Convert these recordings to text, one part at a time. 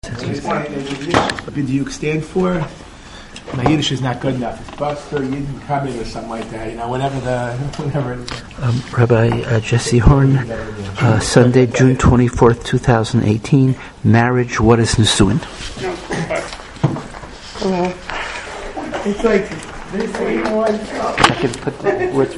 What did you stand for? My Yiddish is not good enough. It's Buster Yidden coming or something like that. Whenever it is. Rabbi Jesse Horn, Sunday, June 24th, 2018. Marriage, what is Nisuin? It's like this ain't one. I can put what's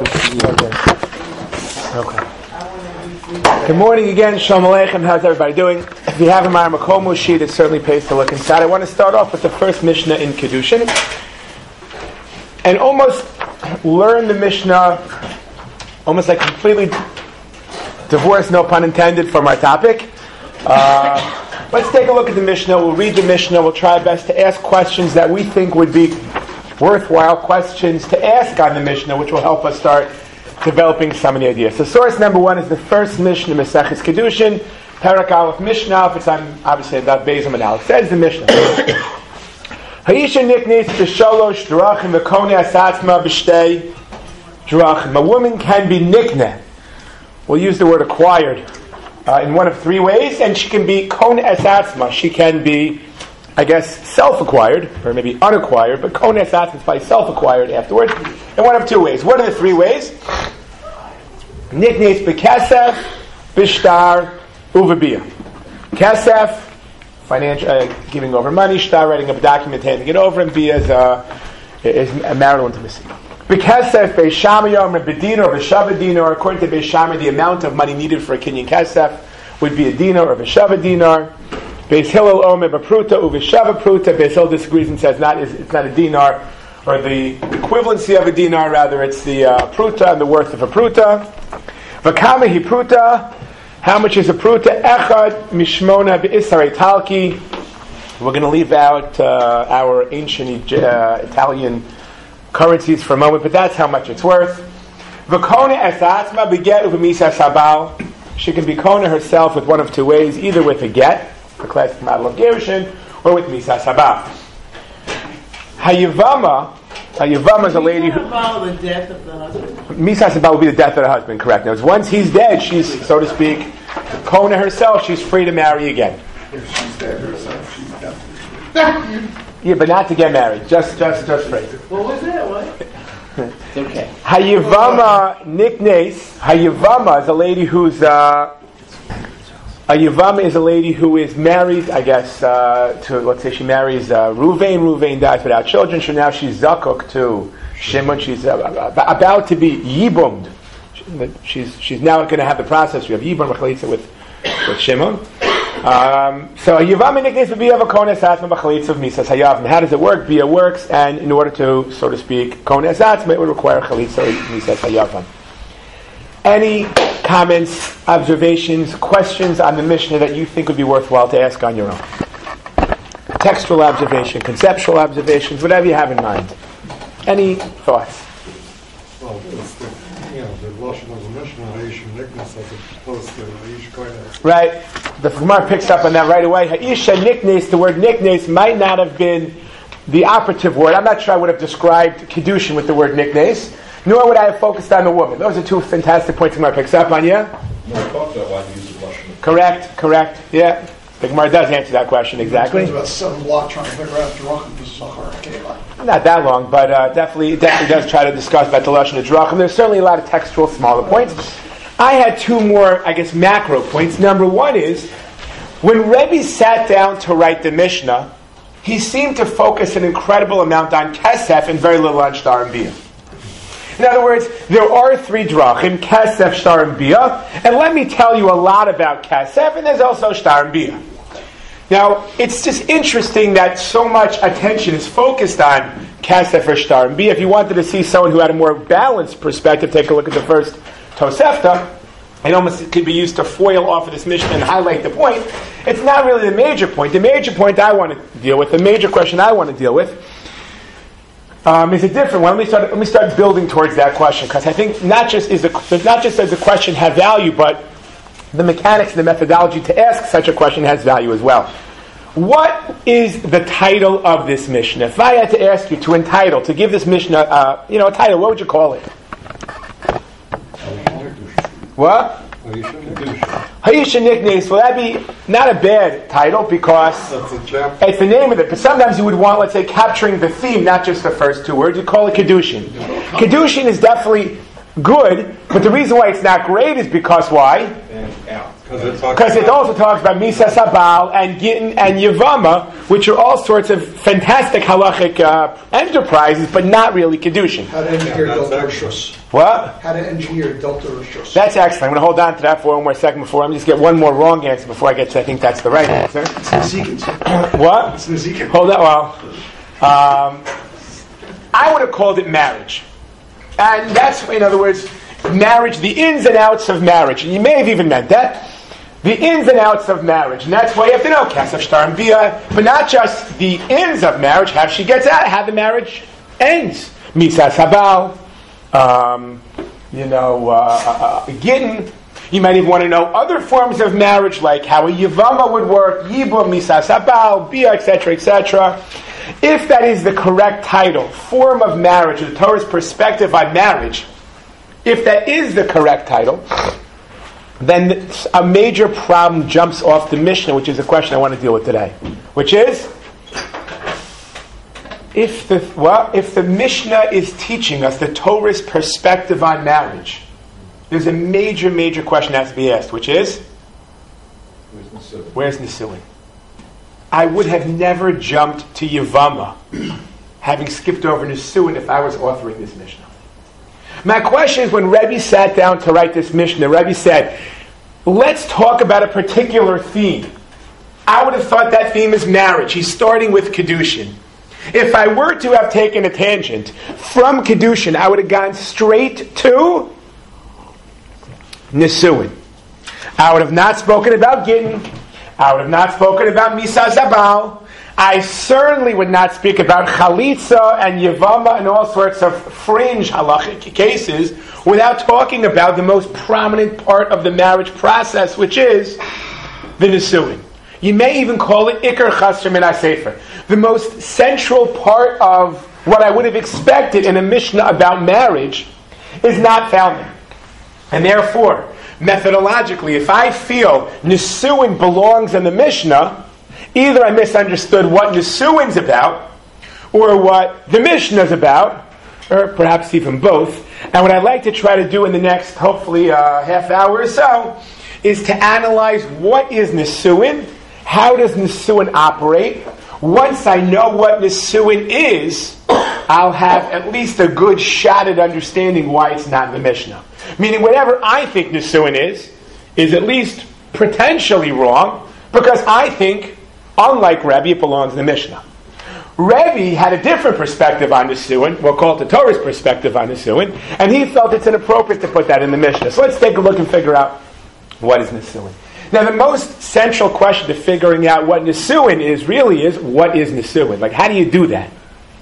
Okay. Good morning again. Shalom Aleichem. How's everybody doing? If you have a Ma'ar Makomo sheet, it certainly pays to look inside. I want to start off with the first Mishnah in Kedushin and almost learn the Mishnah almost like completely divorced, no pun intended, from our topic. Let's take a look at the Mishnah. We'll read the Mishnah. We'll try our best to ask questions that we think would be worthwhile questions to ask on the Mishnah, which will help us start developing some of the ideas. So source number one is the first Mishnah, Maseches Kedushin, Parak Aleph Mishnah. It's on, obviously, that Bezim and Alex. Says the Mishnah. Ha'isha niknes b'shalosh drachim v'koneh asatzma b'shtei drachim. A woman can be nikneh. We'll use the word acquired in one of three ways, and she can be koneh asatzma. She can be, I guess, self-acquired, or maybe unacquired, but koneh asatzma is probably self-acquired afterwards. In one of two ways. What are the three ways? Niknes b'kesef, b'shtar, uv'biyah. Kesef, financial, giving over money. Shtar, writing up a document, handing it over. And biyah is a marital intimacy. B'kesef, b'shamay, b'dinar, b'shava dinar. According to Beis the amount of money needed for a kinyan kesef would be a dinar or b'shava dinar. Beis Hillel omer b'pruta, uv'shava pruta. Beis Hillel disagrees and says it's not a dinar, or the equivalency of a dinar, rather it's the pruta and the worth of a pruta. V'kama hi pruta, how much is a pruta? Echad mishmona b'isarei talki. We're going to leave out our ancient Italian currencies for a moment, but that's how much it's worth. V'kona esatzma b'get uv'misa sabal. She can be kona herself with one of two ways, either with a get, the classic model of gerushin, or with misa sabal. Hayavama is a lady who... the death of the husband? Misa Sabah would be the death of the husband, correct. Now, once he's dead, she's, so to speak, Kona herself, she's free to marry again. If she's dead herself, she's dead. Yeah, but not to get married, just free. What was that? What? It's okay. Hayavama Niknes. Hayavama is a lady who's... A Yavama is a lady who is married, I guess, to, let's say she marries Ruvain. Ruvain dies without children, so now she's zakuk to Shimon. She's about to be yibumed. She's now going to have the process. We have yibum b'chalitza with Shimon. So a Yavama niknes would be of a kones atzma b'chalitza of misas hayavim. How does it work? Bia works, and in order to, so to speak, kones atzma, it would require chalitza of misas hayavim. Any comments, observations, questions on the Mishnah that you think would be worthwhile to ask on your own? Textual observation, conceptual observations, whatever you have in mind. Any thoughts? Well, it's the Lashon of the Mishnah, Ha'isha Niknes, as opposed to Ha'isha Koines. Right. The Gemara picks up on that right away. Ha'isha Niknes, the word Niknes might not have been the operative word. I'm not sure I would have described Kedushin with the word Niknes. Nor would I have focused on the woman. Those are two fantastic points the Gemara picks up on, yeah? No, I thought that why you use the Lashon. Correct, yeah. The Gemara does answer that question, exactly. It's about 7 blocks trying to figure out Drachim to Zachar Keva. Not that long, but definitely does try to discuss about the Lashon of Drachim. There's certainly a lot of textual smaller points. I had two more, I guess, macro points. Number one is, when Rebbe sat down to write the Mishnah, he seemed to focus an incredible amount on Kesef and very little on Shtar and Biyah. In other words, there are three drachim, kesef, shtar, and biyah. And let me tell you a lot about kesef, and there's also shtar and biyah. Now, it's just interesting that so much attention is focused on kesef or shtar and biyah. If you wanted to see someone who had a more balanced perspective, take a look at the first Tosefta. It almost could be used to foil off of this Mishnah and highlight the point. It's not really the major point. The major point I want to deal with, the major question I want to deal with, is a different one. Let me start building towards that question, because I think not just does the question have value, but the mechanics and the methodology to ask such a question has value as well. What is the title of this Mishnah? If I had to ask you to give this Mishnah a title, what would you call it? What? Hayisha Niknes, well, that'd be not a bad title because That's a chapter. it's the name of it. But sometimes you would want, let's say, capturing the theme, not just the first two words. You call it Kedushin. Kedushin is definitely good, but the reason why it's not great is because why? Because it also talks about Misa Sabal and Gittin and Yevama, which are all sorts of fantastic halachic enterprises, but not really Kedushin. How to engineer Delta Rishus. What? How to engineer Delta Rishus. That's excellent. I'm going to hold on to that for one more second before I'm just get one more wrong answer before I get to I think that's the right answer. It's Nezikin. What? It's Nezikin. Hold on. Well, I would have called it marriage. And that's, in other words, marriage, the ins and outs of marriage. And you may have even meant that. The ins and outs of marriage. And that's why you have to know Kesef Shtar and Bia, but not just the ins of marriage, how she gets out, how the marriage ends. Misa Sabal, Gittin. You might even want to know other forms of marriage, like how a Yevama would work, Yibum, Misa Sabal, Bia, etc., etc. If that is the correct title, form of marriage, the Torah's perspective on marriage, if that is the correct title, then a major problem jumps off the Mishnah, which is a question I want to deal with today. Which is, if the Mishnah is teaching us the Torah's perspective on marriage, there's a major, major question that has to be asked, which is, where's Nisuin? I would have never jumped to Yevama, having skipped over Nisuin if I was authoring this Mishnah. My question is, when Rebbe sat down to write this Mishnah, Rebbe said, let's talk about a particular theme. I would have thought that theme is marriage. He's starting with Kedushin. If I were to have taken a tangent from Kedushin, I would have gone straight to Nisuin. I would have not spoken about Gittin. I would have not spoken about Misa Zabal. I certainly would not speak about Chalitza and Yevama and all sorts of fringe halachic cases without talking about the most prominent part of the marriage process, which is the Nisuin. You may even call it Iker Chasr Min HaSefer. The most central part of what I would have expected in a Mishnah about marriage is not found there. And therefore, methodologically, if I feel Nisuin belongs in the Mishnah, either I misunderstood what Nisuin's about, or what the Mishnah's about, or perhaps even both. And what I'd like to try to do in the next, hopefully, half hour or so, is to analyze what is Nisuin, how does Nisuin operate. Once I know what Nisuin is, I'll have at least a good shot at understanding why it's not in the Mishnah. Meaning whatever I think Nisuin is at least potentially wrong, because I think, unlike Rebbe, it belongs in the Mishnah. Rebbe had a different perspective on Nisuin, we'll call it the Torah's perspective on Nisuin, and he felt it's inappropriate to put that in the Mishnah. So let's take a look and figure out what is Nisuin. Now the most central question to figuring out what Nisuin is, really is, what is Nisuin? Like, how do you do that?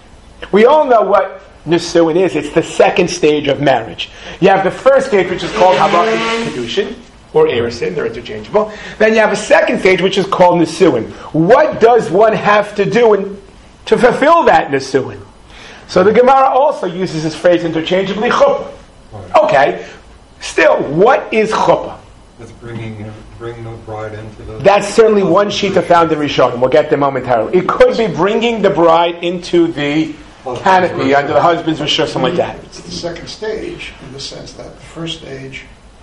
We all know what Nisuin is. It's the second stage of marriage. You have the first stage, which is called Havach Kedushin, or Erisin, they're interchangeable. Then you have a second stage, which is called Nisuin. What does one have to do to fulfill that Nisuin? So the Gemara also uses this phrase interchangeably, chuppah. Okay, still, what is chuppah? That's bringing the bride into the... That's certainly one sheet found in Rishonim. We'll get there momentarily. It could be bringing the bride into the canopy under the husband's rishus, something like that. It's the second stage, in the sense that the first stage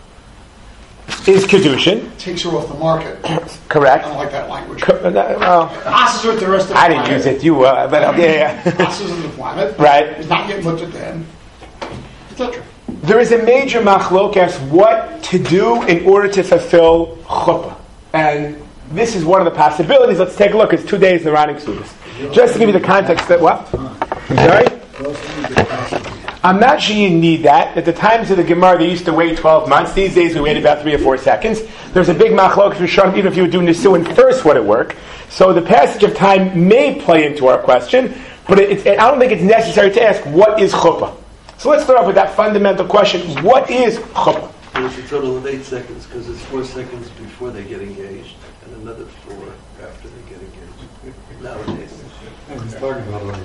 is Kedushin. takes her off the market. Correct. I don't like that language. Well, with the rest of the I didn't use it. You but yeah. Passes in the planet. Right. It's not yet looked at then. Etc. There is a major machlokas what to do in order to fulfill chuppah. And this is one of the possibilities. Let's take a look. It's 2 days in the Rani Ksubas. Just to give you the context that, what? I'm sorry? I'm not sure you need that. At the times of the Gemara, they used to wait 12 months. These days, we wait about 3 or 4 seconds. There's a big machlokas for Shalom, even if you would do Nisuin first, would it work? So the passage of time may play into our question, but I don't think it's necessary to ask, what is chuppah? So let's start off with that fundamental question. What is chuppah? There's a total of 8 seconds, because it's 4 seconds before they get engaged, and another 4 after they get engaged. Nowadays. He's talking about it.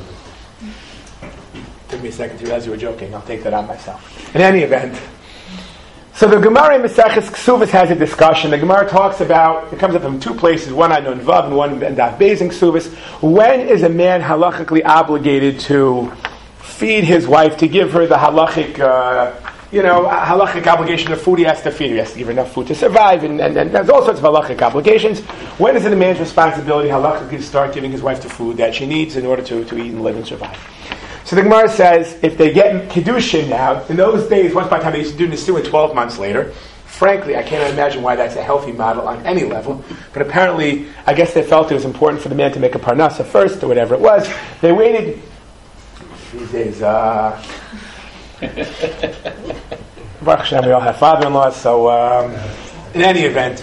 Took me a second to realize you were joking. I'll take that on myself. In any event, So the Gemara in Maseches Ksuvas has a discussion. The Gemara talks about, it comes up from two places, one on Nun Vav and one in Daf Beis in Ksuvas. When is a man halachically obligated to feed his wife, to give her the halachic, halachic obligation of food he has to feed her? He has to give her enough food to survive, and there's all sorts of halachic obligations. When is it a man's responsibility halachically to start giving his wife the food that she needs in order to eat and live and survive? So the Gemara says, if they get Kiddushin now, in those days, once upon a time they used to do Nisuin 12 months later. Frankly, I cannot imagine why that's a healthy model on any level. But apparently, I guess they felt it was important for the man to make a parnasa first, or whatever it was. They waited. These days, Baruch Hashem, we all have father-in-laws, so in any event.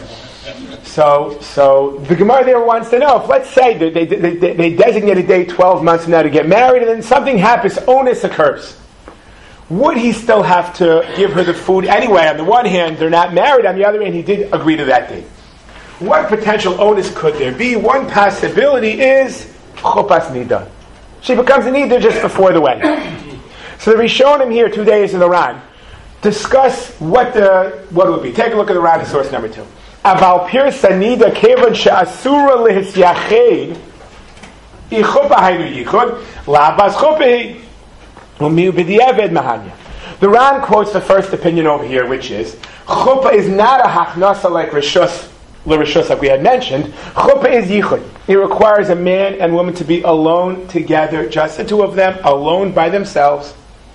So the Gemara there wants to know, if let's say they designate a day 12 months from now to get married, and then something happens, onus occurs. Would he still have to give her the food anyway? On the one hand, they're not married. On the other hand, he did agree to that date. What potential onus could there be? One possibility is chupas nida. She becomes a nida just before the wedding. So the Rishonim here, 2 days in the Ran, discuss what it would be. Take a look at the Ran, source number 2. Aval pirsa nida kevan she'asura lehisyached ichupa haynu yichud labas chupahi umiu b'diavad mahanya. The Ran quotes the first opinion over here, which is chupa is not a hachnasa like rishus l'rishus, like we had mentioned. Chupa is yichud. It requires a man and woman to be alone together, just the two of them, alone by themselves.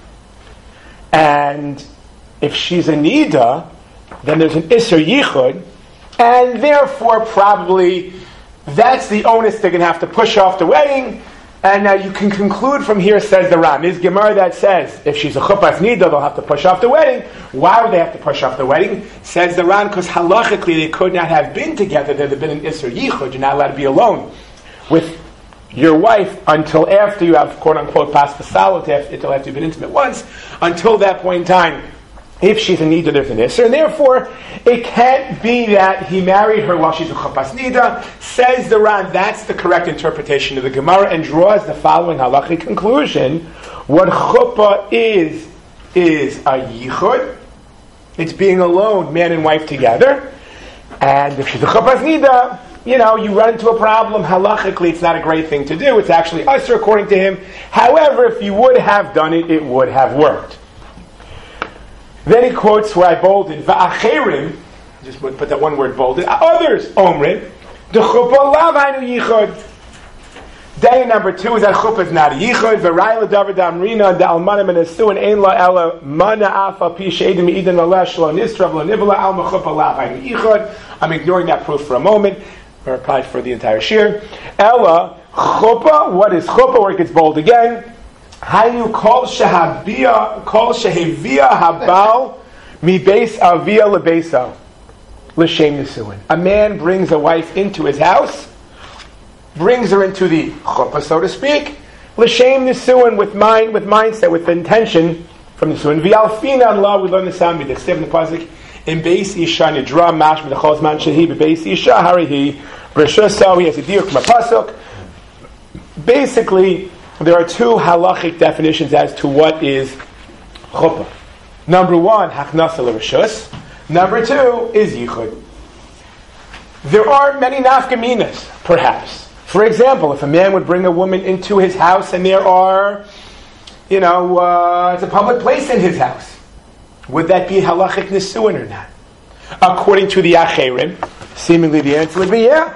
And if she's a nida, then there's an isser yichud, and therefore probably that's the onus they're going to have to push off the wedding. And now you can conclude from here, says the Ram, is Gemara that says if she's a chupas nida, they'll have to push off the wedding. Why would they have to push off the wedding? Says the Ram, because halachically they could not have been together. There'd have been an isser yichud. You're not allowed to be alone with your wife until after you have quote unquote pas pasalut, until after you've been intimate once. Until that point in time, if she's a nida, there's an isser, and therefore it can't be that he married her while she's a chupas nida. Says the Ran, that's the correct interpretation of the Gemara, and draws the following halachic conclusion: what chuppah is a yichud. It's being alone, man and wife together. And if she's a chupas nida, you run into a problem. Halachically, it's not a great thing to do. It's actually usher according to him. However, if you would have done it, it would have worked. Then he quotes where I bolded, Va'acherim, just put that one word bolded, others, Omrim, the chuppah lav hainu yichud. Day number 2 is that chuppah is not a yichud. V'rayla davar damrina da almanim and asu and ein la ela mana afa pi she'edim eden alesh lo nistra lo nivla alma chuppah lav hainu yichud. I'm ignoring that proof for a moment, or probably for the entire shir. Ella chuppah, what is chuppah? Where it gets bold again. Hayu kol shehevia habal mi beis avia lebeisa l'shem nisuin. A man brings a wife into his house, brings her into the chuppah, so to speak, l'shem nisuin, with mindset, with intention from nisuin. V'alfina Allah, we learn the sound the seventh pasuk in beis isha nidra mash b'chol zman shehi beis isha harihi b'rishus. He has a diuk from a pasuk. Basically, there are 2 halachic definitions as to what is chuppah. Number 1, haknasa l'rishus. Number 2 is yichud. There are many nafkaminas, perhaps. For example, if a man would bring a woman into his house and there are, it's a public place in his house, would that be halachic nisuin or not? According to the Acherim, seemingly the answer would be yeah.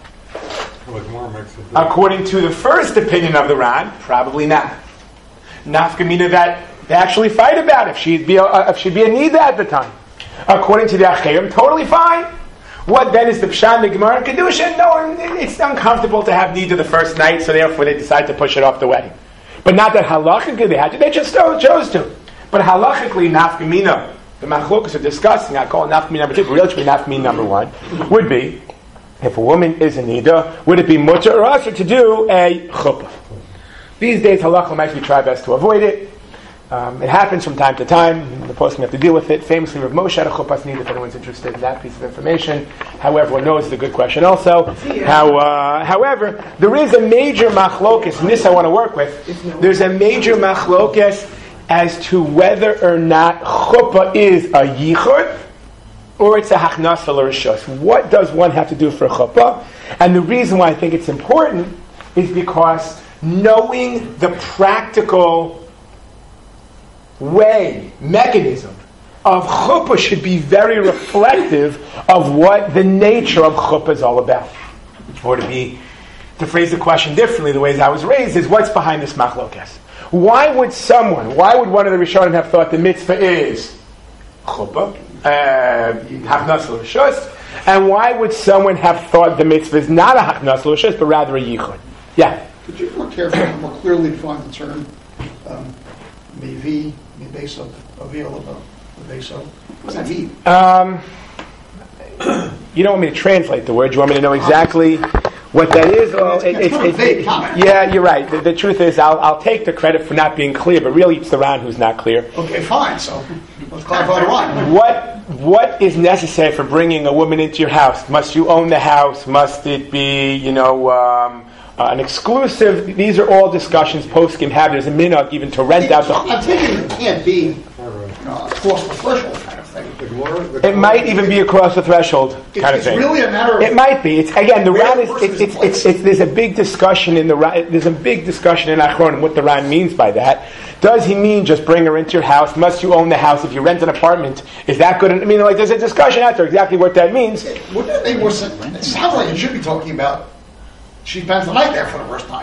According to the first opinion of the Ran, probably not. Nafkamina that they actually fight about if she'd be a nida at the time. According to the Acherim, totally fine. What then is the Pshan, the Gemara, and Kedusha? No, it's uncomfortable to have nida the first night, so therefore they decide to push it off the wedding. But not that halachically they had to, they just chose to. But halachically, nafkamina, the machlokas are discussing, I call it nafkamina number 2, but really it should be nafkamina number 1, would be, if a woman is a nida, would it be mutter or usher to do a chuppah? These days, halacha might be try best to avoid it. It happens from time to time. The poskim have to deal with it. Famously, Rav Moshe had a chuppah nida, if anyone's interested in that piece of information. However, one knows it's a good question also. However, there is a major machlokas, and this I want to work with. There's a major machlokas as to whether or not chuppah is a yichud or it's a hachnasa l'rishus. What does one have to do for a chuppah? And the reason why I think it's important is because knowing the practical mechanism of chuppah should be very reflective of what the nature of chuppah is all about. Or to phrase the question differently, the ways I was raised, is what's behind this machlokes? Why would one of the Rishonim have thought the mitzvah is chuppah, hachnasa l'rishus, and why would someone have thought the mitzvah is not a hachnasa l'rishus, but rather a yichud? Yeah? Could you more carefully, more clearly define the term mevi, mebeso, avil, mebeso? What does that mean? You don't want me to translate the word. You want me to know exactly what that is? Well, yeah, you're right. The truth is, I'll take the credit for not being clear, but really it's the Ran who's not clear. Okay, fine. So let's clarify the Ran. What is necessary for bringing a woman into your house? Must you own the house? Must it be, an exclusive? These are all discussions poskim have. There's a minhag even to rent out the. I'm thinking it can't be across the threshold kind of thing. It might even be across the threshold kind of thing. It's really a matter of. It might be. It's again the Ran is. There's a big discussion in the Ran. There's a big discussion in Achronim what the Ran means by that. Does he mean just bring her into your house? Must you own the house? If you rent an apartment, is that good? I mean, there's a discussion out there exactly what that means. Wouldn't that make more sense? It sounds like it should be talking about. She spends the night there for the first time.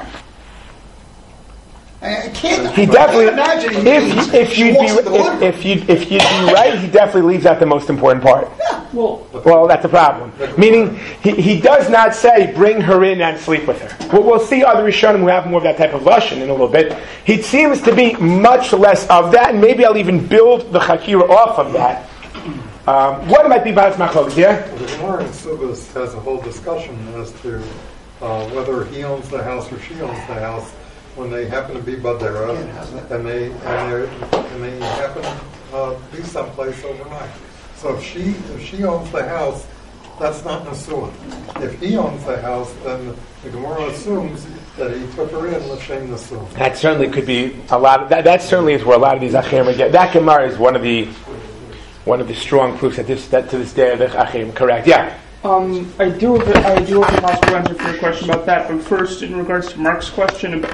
I can't. He definitely. Imagine If you'd be right, he definitely leaves out the most important part. Yeah. Well, that's a problem. Meaning, he does not say bring her in and sleep with her. We'll see other Rishonim who have more of that type of lashon in a little bit. He seems to be much less of that, and maybe I'll even build the chakira off of that. What might be about machlokes? Yeah. The Gemara in Subas has a whole discussion as to whether he owns the house or she owns the house when they happen to be badera and they happen to be someplace overnight. So if she owns the house, that's not Nasuah. If he owns the house, then the Gemara assumes that he took her in l'shem Nasuah. That certainly could be a lot of that certainly is where a lot of these Achim get. That Gemara is one of the strong proofs that to this day of the Achim. Correct. Yeah. I do have a possible answer for your question about that, but first, in regards to Mark's question, it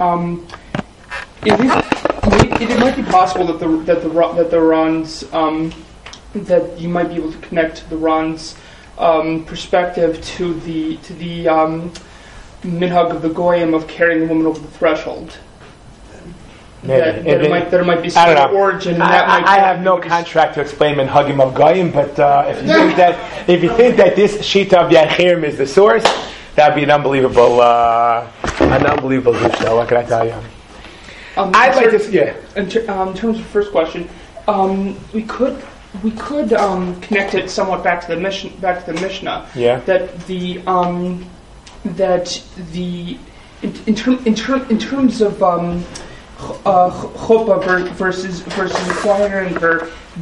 might be possible that the Ran's that you might be able to connect the Ran's perspective to the minhag of the goyim of carrying the woman over the threshold. That it might be some origin. I have no contract to explain minhagim of goyim, but if you think that this shita of Yachirim is the source, that'd be an unbelievable Mishnah. What can I tell you? I'd like to. Yeah. In terms of the first question, we could connect it somewhat back to the Mishnah. Yeah. In terms of chuppah versus requiring her,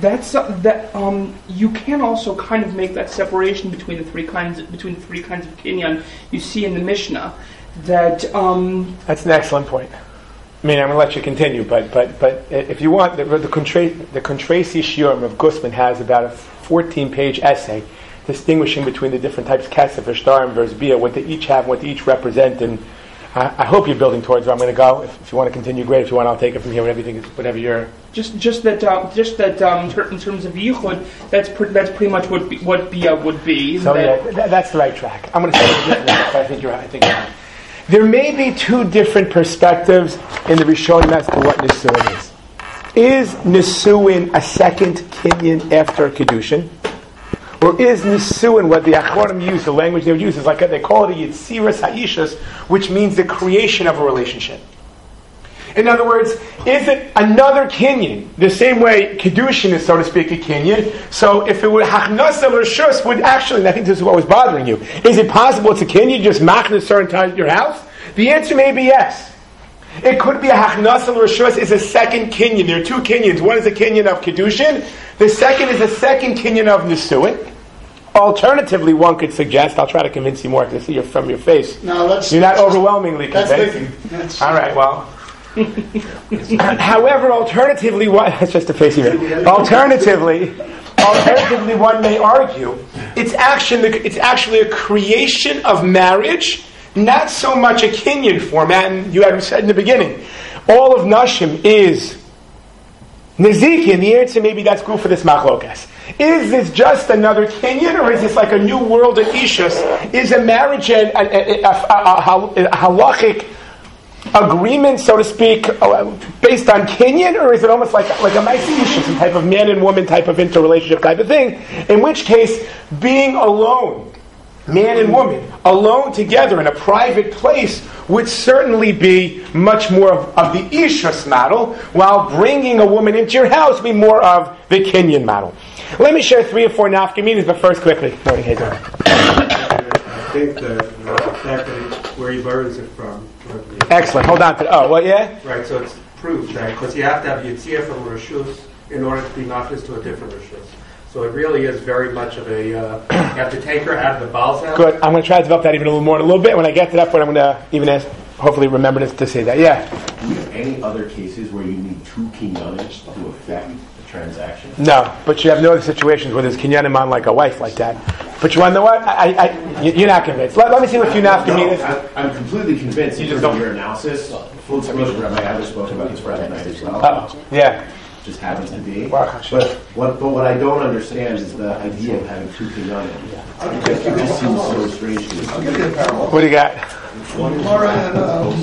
you can also kind of make that separation between the three kinds of kinyan you see in the Mishnah. That's an excellent point. I mean, I'm going to let you continue, but if you want, the Contrasi Shiurim of Gusman has about a 14-page essay distinguishing between the different types of kesef, shtar, and verse bia, what they each have, what they each represent, and I hope you're building towards where I'm going to go. If you want to continue, great. If you want, I'll take it from here. Whatever you're. Just that in terms of yichud, that's pretty much what bia would be. So that's the right track. I'm going to say it differently, but I think you're right. There may be two different perspectives in the Rishonim as to what Nisuin is. Is Nisuin a second kinyan after Kedushin? Or is Nisuin what the Achronim use, the language they would use, is like they call it a Yitziras Ha'ishas, which means the creation of a relationship. In other words, is it another kinyan, the same way Kedushin is, so to speak, a kinyan? So if it were Hachnasa L'Rishus, would actually, and I think this is what was bothering you, is it possible it's a kinyan, just machnas certain times at your house? The answer may be yes. It could be a Hachnasa L'Rishus is a second kinyan. There are two kinyans. One is a kinyan of Kedushin. The second is a second kinyan of Nisuin. Alternatively, one could suggest, I'll try to convince you more because I see you're from your face. No, you're not overwhelmingly convinced. That's all right, well, However, alternatively, that's just a face here. Alternatively, one may argue it's actually a creation of marriage, not so much a kinyan format. And you had said in the beginning, all of Nashim is Nezikin. The answer maybe that's good for this machlokas. Is this just another kinyan, or is this like a new world of Ishus? Is a marriage a halachic agreement, so to speak, based on kinyan, or is it almost like a ma'aseh, some type of man and woman type of interrelationship type of thing? In which case, being alone, man and woman, alone together in a private place, would certainly be much more of the ishus model, while bringing a woman into your house would be more of the kinyan model. Let me share 3 or 4 nafkamis, but first quickly. I think the fact that where he borrows it from. Excellent. Hold on to yeah? Right, so it's proof, right? Because you have to have Yitzhak from Rishus in order to be nafis to a different Rishus. So it really is very much of a, you have to take her out of the Baal's house. Good. I'm going to try to develop that even a little more in a little bit. When I get to that point, I'm going to even hopefully remember to say that. Yeah? Do you have any other cases where you need 2 kinyanim to affect the transaction? No, but you have no other situations where there's kinyanim on like a wife like that. But you want to know what? You're not convinced. Let me see what few nafkaminas. I'm completely convinced. You just don't your analysis. Full disclosure, Rabbi Adler spoke about this Friday night as well. Yeah. Just happens to be. But what I don't understand is the idea of having 2 kinyanim. It just seems so strange to me. I'll give you a parallel. What do you got? Laura and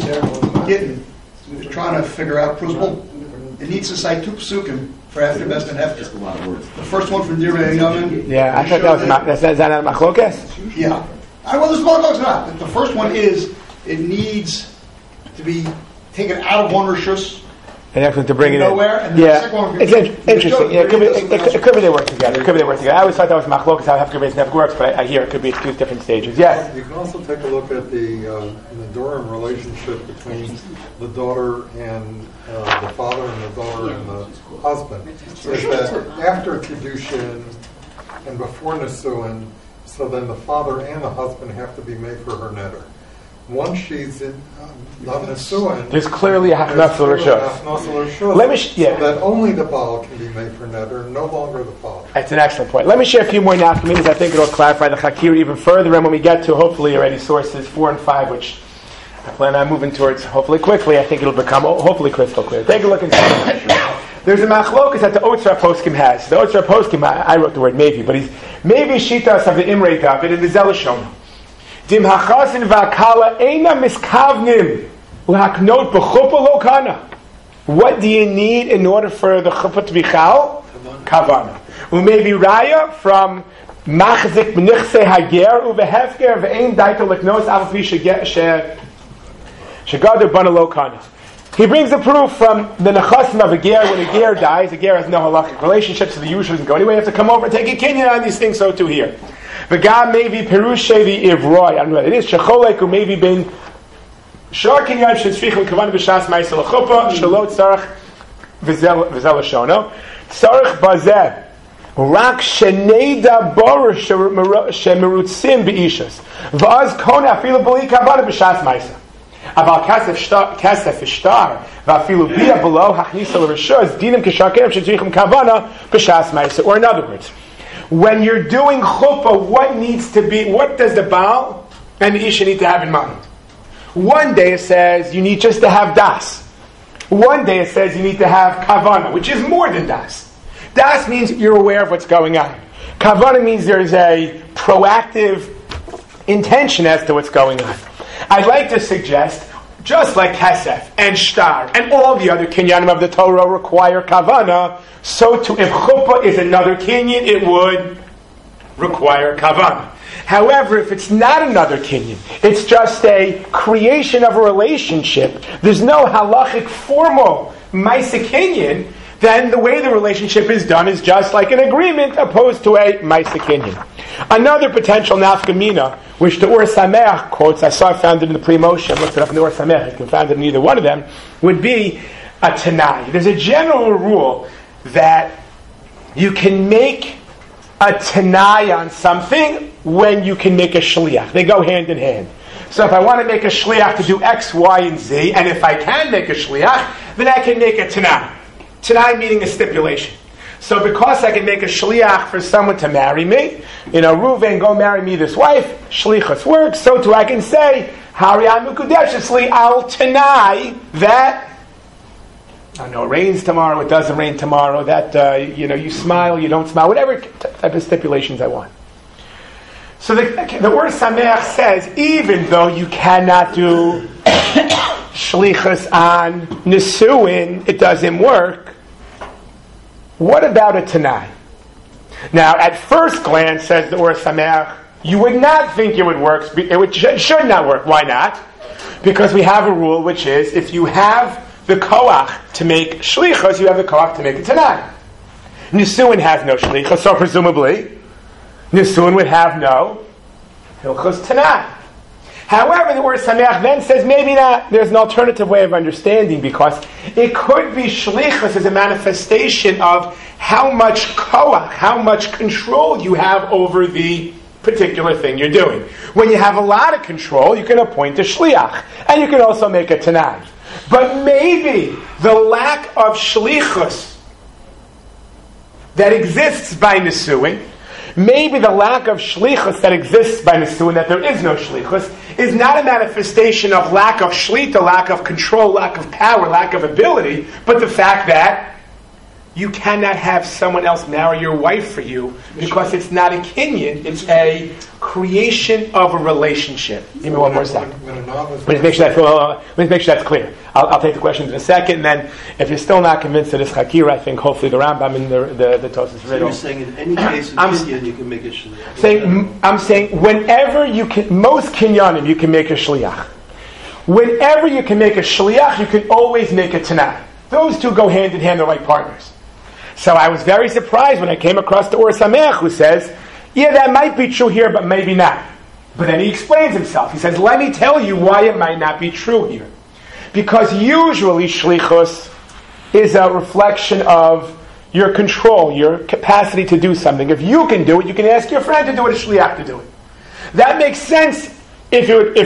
Gittin is trying to figure out principle. It needs to cite 2 psukim for after best and after. Just a lot of words. The first one from Direi Yamin. Yeah, I thought that was is that not machlokas? Yeah. Well, there's machlokas not. The first one is it needs to be taken out of one rishus. And actually to bring it nowhere, in. And the second one, it's interesting. Yeah, it could be they work together. I always thought that was machlokas, how hefker never works, but I hear it could be 2 different stages. Yes? You can also take a look at the Durham relationship between the daughter and the father and the daughter and the husband. So that after Kiddushin and before Nisuin, so then the father and the husband have to be made for her netter. Once she's in Nisuin, there's clearly a hafnasal rishus. So that only the Baal can be made for netter, no longer the father. That's an excellent point. Let me share a few more nafkaminas. I think it'll clarify the Chakir even further. And when we get to hopefully already sources 4 and 5, which I plan on moving towards hopefully quickly, I think it'll become hopefully crystal clear. Take a look and see. There's a machlokas that the Otzar Poskim has. The Otzar Poskim, I wrote the word maybe, but he's maybe shitas of the Imrei David and the Zelashon. Dim hachasin v'akala eina miskavnim l'haknot b'chuppah lo kana. What do you need in order for the chuppah to be chal? Kavana. Umaybe raya from machzik b'nichsei hager uvehefger v'ein daito l'knos avafi shegadu bana lo kana. He brings a proof from the nechasim of a ger. When a ger dies, a ger has no halachic relationship, so the usual doesn't go anyway. You have to come over and take a kinyan on these things, so too here. V'gam maybe perushe the ivroi. I don't know what it is. Shecholek maybe been shor kinyan shesfichim kavan b'shas ma'aseh l'chuppah shelo tzarich v'zel l'shono tzarich bazeh rak sheneda bor shemerutzim beishas v'az kona afilu b'li kavan b'shas ma'aseh aval kasef ishtar v'afilu bia below hachnisa l'rishus dinim kishakerim shesfichim kavana b'shas ma'aseh. Or in other words, when you're doing chuppah, what does the Baal and the Isha need to have in mind? One day it says you need just to have das. One day it says you need to have kavana, which is more than das. Das means you're aware of what's going on. Kavana means there's a proactive intention as to what's going on. I'd like to suggest, just like Kesef and Shtar and all the other kinyanim of the Torah require kavana, so too if chuppah is another kinyan, it would require kavana. However, if it's not another kinyan, it's just a creation of a relationship, there's no halachic formal ma'aseh kinyan, then the way the relationship is done is just like an agreement opposed to a ma'aseh kinyan. Another potential nafkamina, which the Or Sameach quotes, I saw it found it in the pre-motion, looked it up in the Or Sameach, I can find it in either one of them, would be a tanai. There's a general rule that you can make a tanai on something when you can make a shliach. They go hand in hand. So if I want to make a shliach to do X, Y, and Z, and if I can make a shliach, then I can make a tanai. Tanai meaning a stipulation. So because I can make a shliach for someone to marry me, Reuven, go marry me this wife, shlichus works, so too I can say, Hari Amukudeshesli al tanai, that, I don't know, it rains tomorrow, it doesn't rain tomorrow, that, you smile, you don't smile, whatever type of stipulations I want. So the word Sameach says, even though you cannot do shlichus on Nisuin, it doesn't work. What about a Tanai? Now, at first glance, says the word Sameach, you would not think it would work. It should not work. Why not? Because we have a rule, which is, if you have the koach to make shlichus, you have the koach to make a Tanai. Nisuin has no shlichus, so presumably, Nisuin would have no hilchos Tanai. However, the word Sameach then says maybe not. There's an alternative way of understanding, because it could be shlichus as a manifestation of how much koach, how much control you have over the particular thing you're doing. When you have a lot of control, you can appoint a shliach, and you can also make a Tanai. But maybe the lack of shlichus that exists by Nisuin, maybe the lack of shlichus that exists by Nisuin, that there is no shlichus, is not a manifestation of lack of shlita, lack of control, lack of power, lack of ability, but the fact that you cannot have someone else marry your wife for you because it's not a kinyan, it's a creation of a relationship. Give me one more second. Let me make sure that's clear. I'll take the questions in a second, and then if you're still not convinced of this Chakira, I think hopefully the Rambam and the Tosas So you're saying in any case of kinyan you can make a shliach? I'm saying whenever you can, most kinyanim you can make a shliach. Whenever you can make a shliach, you can always make a tanai. Those two go hand in hand, they're like partners. So I was very surprised when I came across the Or Sameach who says, yeah, that might be true here, but maybe not. But then he explains himself. He says, let me tell you why it might not be true here. Because usually shlichus is a reflection of your control, your capacity to do something. If you can do it, you can ask your friend to do it, a shliach to do it. That makes sense if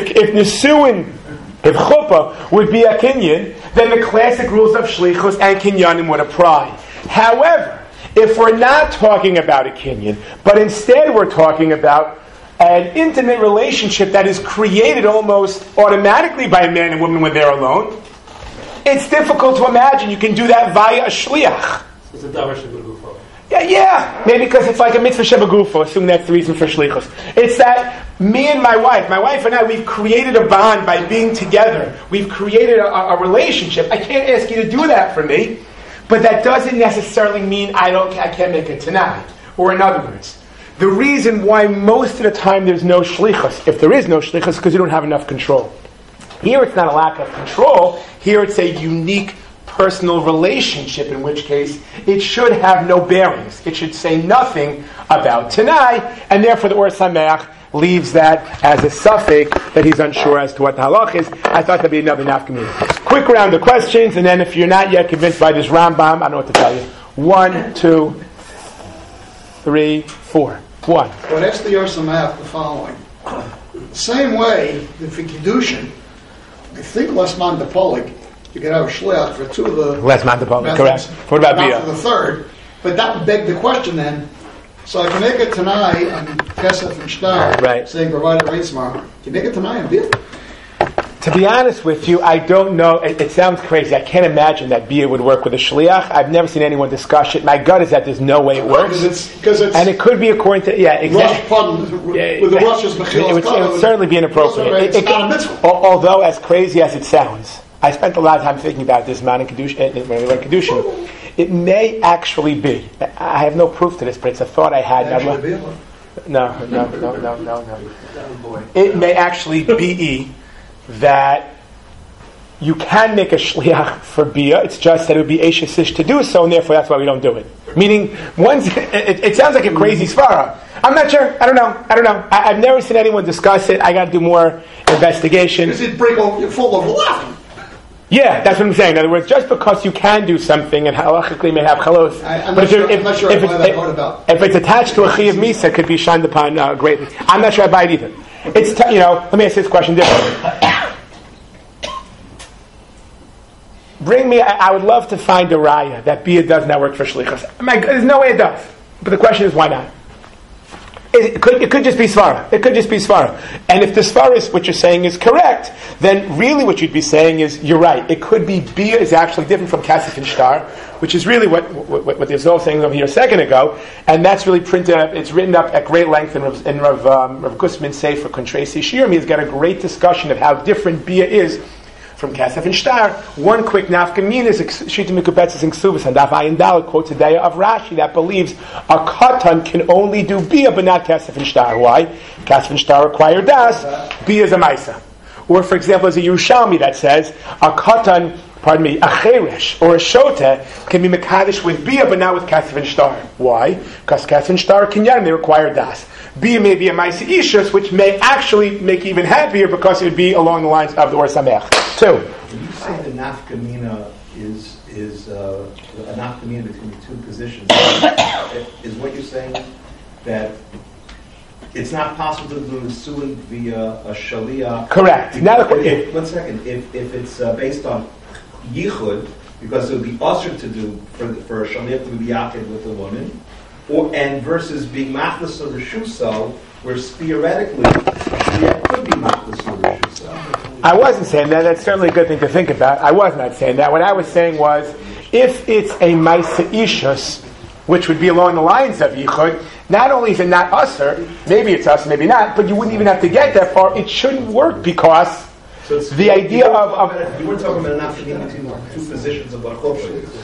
Nisuin, if chuppah would be a kinyan, then the classic rules of shlichus and kinyanim would apply. However, if we're not talking about a kinyan, but instead we're talking about an intimate relationship that is created almost automatically by a man and woman when they're alone, it's difficult to imagine you can do that via a shliach. It's a davar shebegufo. Yeah, maybe because it's like a mitzvah shebegufo, assuming that's the reason for shlichus. It's that me and my wife and I, we've created a bond by being together. We've created a relationship. I can't ask you to do that for me, but that doesn't necessarily mean I can't make it tonight. Or in other words, the reason why most of the time there's no shlichus, if there is no shlichus, is because you don't have enough control. Here it's not a lack of control. Here it's a unique personal relationship, in which case it should have no bearings. It should say nothing about Tanai, and therefore the Or Sameach leaves that as a suffix that he's unsure as to what the halach is. I thought that'd be another nafkamina. Quick round of questions, and then if you're not yet convinced by this Rambam, I don't know what to tell you. 1, 2, 3, 4. 1. But ask the Or Sameach the following. Same way, the for Kiddushin, I think Lesman de Polig, you could have a shliach for two of the Lesman de Polig, correct. What about Bia? Not for the third. But that would beg the question then. So I can make it tonight on Kesef and Shtar, right, saying provide a rate tomorrow. Can you make it tonight and Bia? To be honest with you, I don't know. It sounds crazy. I can't imagine that Bia would work with a shliach. I've never seen anyone discuss it. My gut is that there's no way it works. Because it's and it could be according to, exactly. With the Russia's it would certainly be inappropriate. Although, as crazy as it sounds, I spent a lot of time thinking about this man in Kedushin, when we went Kedushin. It may actually be. I have no proof to this, but it's a thought I had. No. It may actually be that you can make a shliach for bia. It's just that it would be eishesish to do so, and therefore that's why we don't do it. Meaning, it sounds like a crazy svara. I'm not sure. I don't know. I've never seen anyone discuss it. I got to do more investigation. Does it break over? You're full of laughing. Yeah, that's what I'm saying. In other words, just because you can do something and halachically may have chalos, but if it's attached to a chiyav misa, it could be shunned upon greatly. I'm not sure I buy it either. It's let me ask this question differently. Bring me. I would love to find a raya that bia does not work for shlichus. There's no way it does. But the question is, why not? It could just be svara. It could just be svara. And if the svara is what you're saying is correct, then really what you'd be saying is you're right. It could be bia is actually different from kasef and shtar, which is really what the Zohar was saying over here a second ago, and that's really printed up. It's written up at great length in Rav Gusman Sefer Kontresi Shirmi. He's got a great discussion of how different bia is from kasef and shtar. One quick nafkamin is Shita Mikubetzes in Ksubas and Daf Ayin Daled quotes a daya of Rashi that believes a katan can only do bia but not kasef and shtar. Why? Kasef and shtar require das. Bia is a maisa. Or for example, there's a Yerushalmi that says a katan, a cheresh or a shota can be mekadesh with bia but not with kasef and shtar. Why? Because kasef and shtar kinyan, they require das. Bia may be a maisa ishus, which may actually make even happier because it would be along the lines of the Or Sameach. Two. When you say the nafkamina is a nafkamina between the two positions, is what you're saying that it's not possible to do suin via a shalia? Correct. Now, 1 second. If it's based on yichud, because it would be usher to do for a shalia to be yakid with a woman, and versus being machlis or reshuso, where theoretically it could be machlis or reshuso. I wasn't saying that. That's certainly a good thing to think about. I was not saying that. What I was saying was, if it's a maisa ishus, which would be along the lines of yichud, not only is it not usher, maybe it's us, maybe not, but you wouldn't even have to get that far. It shouldn't work because the idea of you were talking about not between two positions of what chuppah is.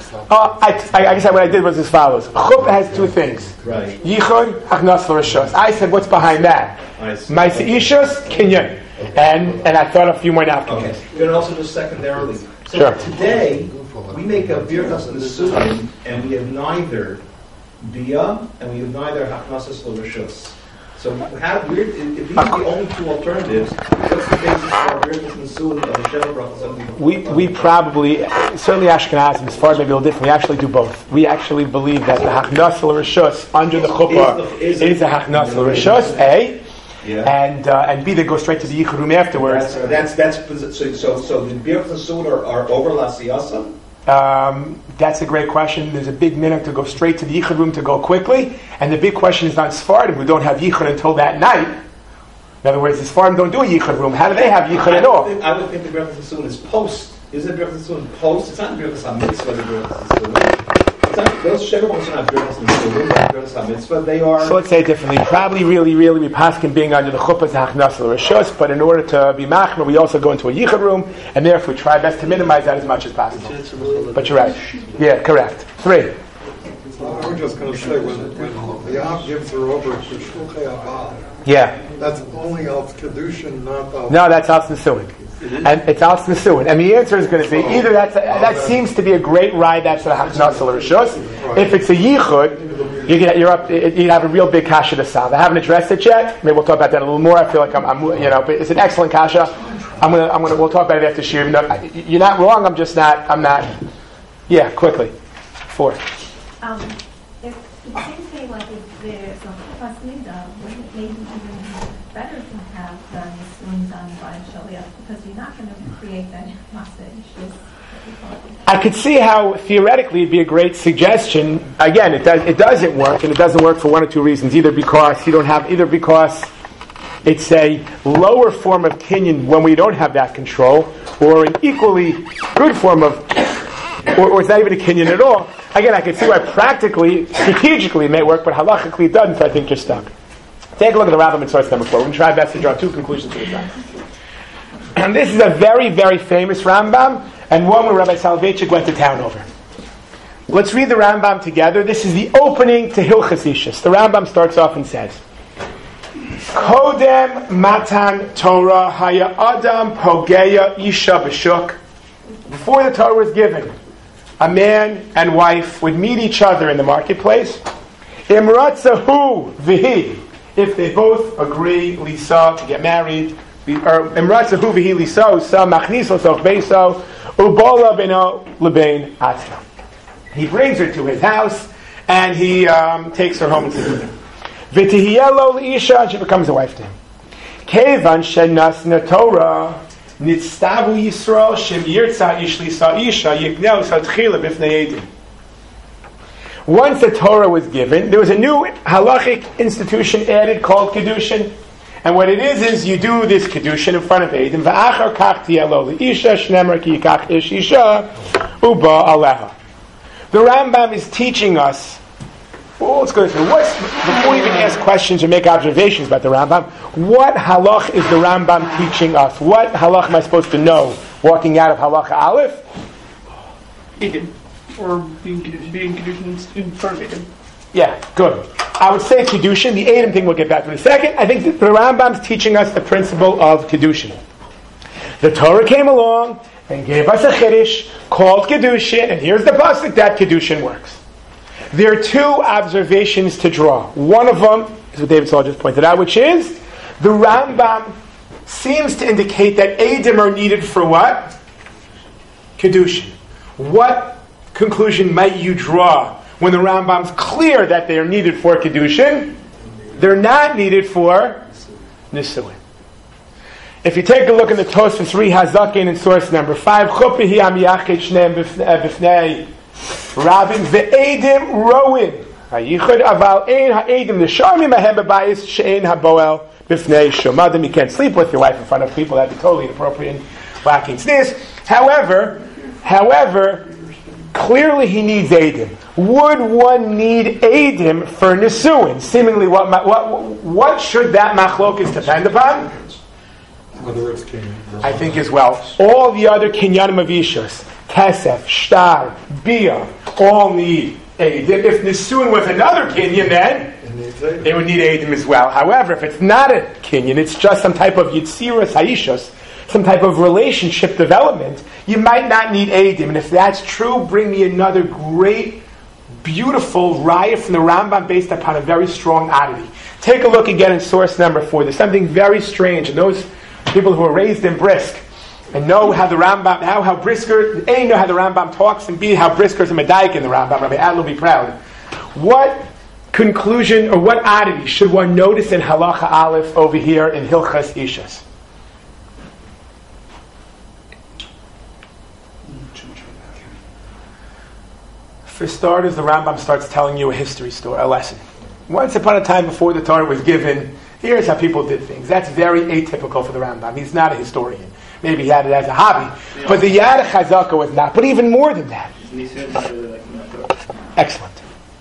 I guess what I did was as follows. Chuppah has two things. Right. Yichud, achnas l'rishos. I said, what's behind that? Maisa ishus, kinyan. And I thought a few more napkins. Okay. You're going to also do secondarily. So sure. Today, we make a birchas nesuin, and we have neither bia, and we have neither hachnasas l'rishos. So if these are the only two alternatives, what's the basis for our birchas nesuin of the Sheva brachas? We probably, certainly Ashkenazim, as far as maybe a little different, we actually do both. We actually believe that the hachnasas l'rishos under the chuppah is a hachnasas l'rishos, A. Yeah. And B, they go straight to the yichud room afterwards. So the birchas nesuin are over la siyasa? That's a great question. There's a big minute to go straight to the yichud room to go quickly, and the big question is on Sfardim who don't have yichud until that night. In other words, the Sfardim don't do a yichud room. How do they have yichud at all? I would think the birchas nesuin is post. Is it birchas nesuin post? It's not birchas hamitzvah. The birchas nesuin. Those Sheva ones are not birchas nesuin. Birchas hamitzvah. They are. So let's say it differently. Probably, really, we paskin being under the chuppah hachnasas l'rishos, but in order to be machmer, we also go into a yichud room, and therefore we try best to minimize that as much as possible. But you're right. Yeah, correct. 3. I'm just going to say, when the Av gives her over to Shulchay Abba, that's only Al's Kedushin, not Al's... No, that's Al's Nesuin. And it's Al's Nesuin. And the answer is going to be, either that seems to be a great ride, that's a Hachnasas l'Rishos. If it's a Yichud, you have a real big kasha to solve. I haven't addressed it yet. Maybe we'll talk about that a little more. I feel like but it's an excellent kasha. We'll talk about it after Shir. You're not wrong, I'm not. Yeah, quickly. 4. It seems to me like if there's a Chasnida, wouldn't it maybe even better to have the Nisuin done by Shaliach, because you're not going to create that message. I could see how theoretically it'd be a great suggestion. Again, it doesn't work, and it doesn't work for one or two reasons. Either because it's a lower form of kinyan when we don't have that control, or an equally good form of, or it's not even a kinyan at all. Again, I can see why practically, strategically it may work, but halachically it doesn't, so I think you're stuck. Take a look at the Rambam in source number 4. We're going to try best to draw two conclusions to the time. And this is a very, very famous Rambam, and one where Rabbi Soloveitchik went to town over. Let's read the Rambam together. This is the opening to Hilchos Ishus. The Rambam starts off and says, Kodem matan Torah haya adam pogeya isha b'shuk. Before the Torah was given, a man and wife would meet each other in the marketplace. Imratzahu v'hi, if they both agree, lisa, to get married. Imratzahu v'hi lisa, sa machnis l'soch beiso, ubola beno lebein atzma. He brings her to his house, and he takes her home and sits with her. V'tihiyelo l'isha, and she becomes a wife to him. Kevan shenasna Torah nitztavu Yisrael shem yirtza ish lisa isha yikneu satchila b'fnei edim. Once the Torah was given, there was a new halachic institution added called Kedushin. And what it is you do this Kedushin in front of Eidim. V'achar kach tiyalo l'isha shnemar ki yikach ish isha uba aleha. The Rambam is teaching us. Well, let's go through. Before we even ask questions or make observations about the Rambam, what halach is the Rambam teaching us? What halach am I supposed to know walking out of halacha aleph? Eidim. Or being Kedushin in front of Eidim. Yeah, good. I would say Kedushin. The Eidim thing we'll get back to in a second. I think the Rambam's teaching us the principle of Kedushin. The Torah came along and gave us a Chiddush called Kedushin, and here's the pasuk that Kedushin works. There are two observations to draw. One of them is what David Saul just pointed out, which is the Rambam seems to indicate that Eidim are needed for what? Kedushin. What conclusion might you draw when the Rambam's clear that they are needed for Kedushin? They're not needed for Nisuin. If you take a look in the Tosfos Ri Hazakin in source number 5, Chuppah hi amiyachid shneim b'fnei Rabin ve'edim roin hayichud aval ein ha'edim nisharmi mahem b'bayis she'ein haboel b'fnei shomadim. You can't sleep with your wife in front of people. That'd be totally inappropriate and lacking tznius. However, clearly he needs edim. Would one need edim for nisuin? Seemingly, what should that machlokas depend upon? Whether it's kinyan. I think as well. All the other kinyanim of ishus, kesef, shtar, bia, all need edim. If nisuin was another kinyan, then they would need edim as well. However, if it's not a kinyan, it's just some type of yitziras haishus, some type of relationship development, you might not need edim. And if that's true, bring me another great, beautiful raya from the Rambam based upon a very strong oddity. Take a look again in source number 4. There's something very strange, and those people who are raised in Brisk and know how the Rambam, how Brisker, A, know how the Rambam talks, and B, how Brisker's a medayik in the Rambam. Rabbi Adler will be proud. What conclusion or what oddity should one notice in Halacha Aleph over here in Hilchas Ishas? For starters, the Rambam starts telling you a history story, a lesson. Once upon a time before the Torah was given, here's how people did things. That's very atypical for the Rambam. He's not a historian. Maybe he had it as a hobby. But the Yad Chazaka was not. But even more than that. Excellent.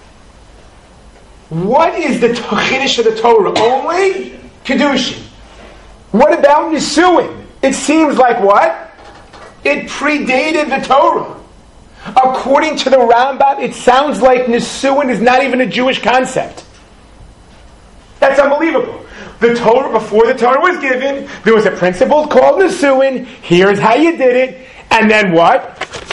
What is the Chiddush of the Torah? Only Kedushin. What about Nisuin? It seems like what? It predated the Torah. According to the Rambam, it sounds like Nisuin is not even a Jewish concept. That's unbelievable. The Torah, before the Torah was given, there was a principle called Nisuin. Here's how you did it. And then what?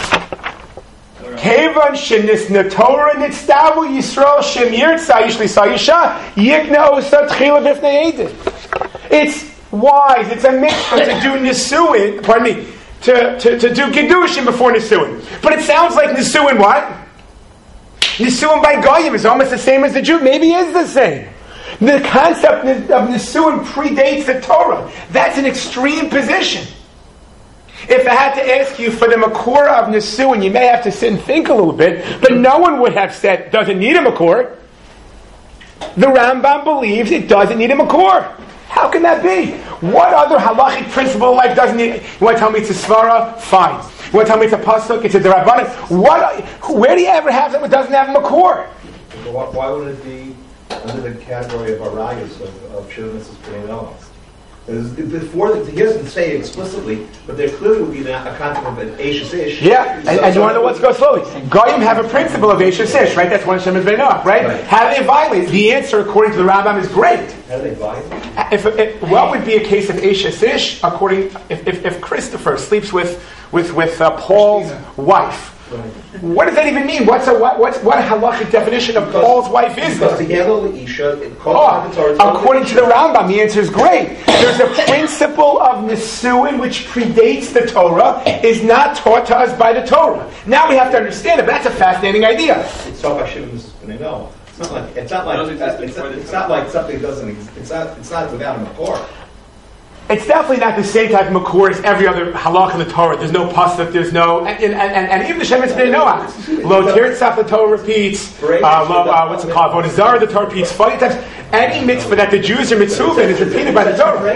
Kevan shenisna Torah nitztavu Yisrael shem yirtza ish lisa isha yikna osa tchila b'fnei edim. It's wise, it's a mitzvah to do Nisuin, to do Kedushin before Nisuin. But it sounds like Nisuin what? Nisuin by Goyim is almost the same as the Jew. Maybe it is the same. The concept of Nisuin predates the Torah. That's an extreme position. If I had to ask you for the Makor of Nisuin, you may have to sit and think a little bit, but no one would have said, doesn't need a Makor. The Rambam believes it doesn't need a Makor. How can that be? What other halachic principle in life doesn't need? You want to tell me it's a svara? Fine. You want to tell me it's a pasuk? It's a derabbanan? Where do you ever have something that doesn't have a makor? Why would it be under the category of arayas of shirmas is putting elements? Before he doesn't say it explicitly, but there clearly would be a concept of an Eishes Ish. Yeah, and you want to know what's go slowly. Goyim have a principle of Eishes Ish, right? That's one Shem is Beinach, right? How do they violate? The answer, according to the Rambam, is great. How do they violate? What would be a case of Eishes Ish, according if Christopher sleeps with Paul's wife? Right. What does that even mean? What halachic definition of Paul's wife is this? According to the Rambam, the answer is great. There's a principle of Nisuin which predates the Torah, is not taught to us by the Torah. Now we have to understand it, but that's a fascinating idea. It's taught by Shimon no. It's not like something doesn't. It's not without a makor. it's definitely not the same type of makor as every other halach in the Torah. There's no pasuk, there's no, and even the Shem Mitzvah Noach. Lo tirtzach, the Torah repeats. What's it called? Avodah Zarah, the Torah repeats 40 times. Any mitzvah that the Jews are mitzvah is repeated by the Torah.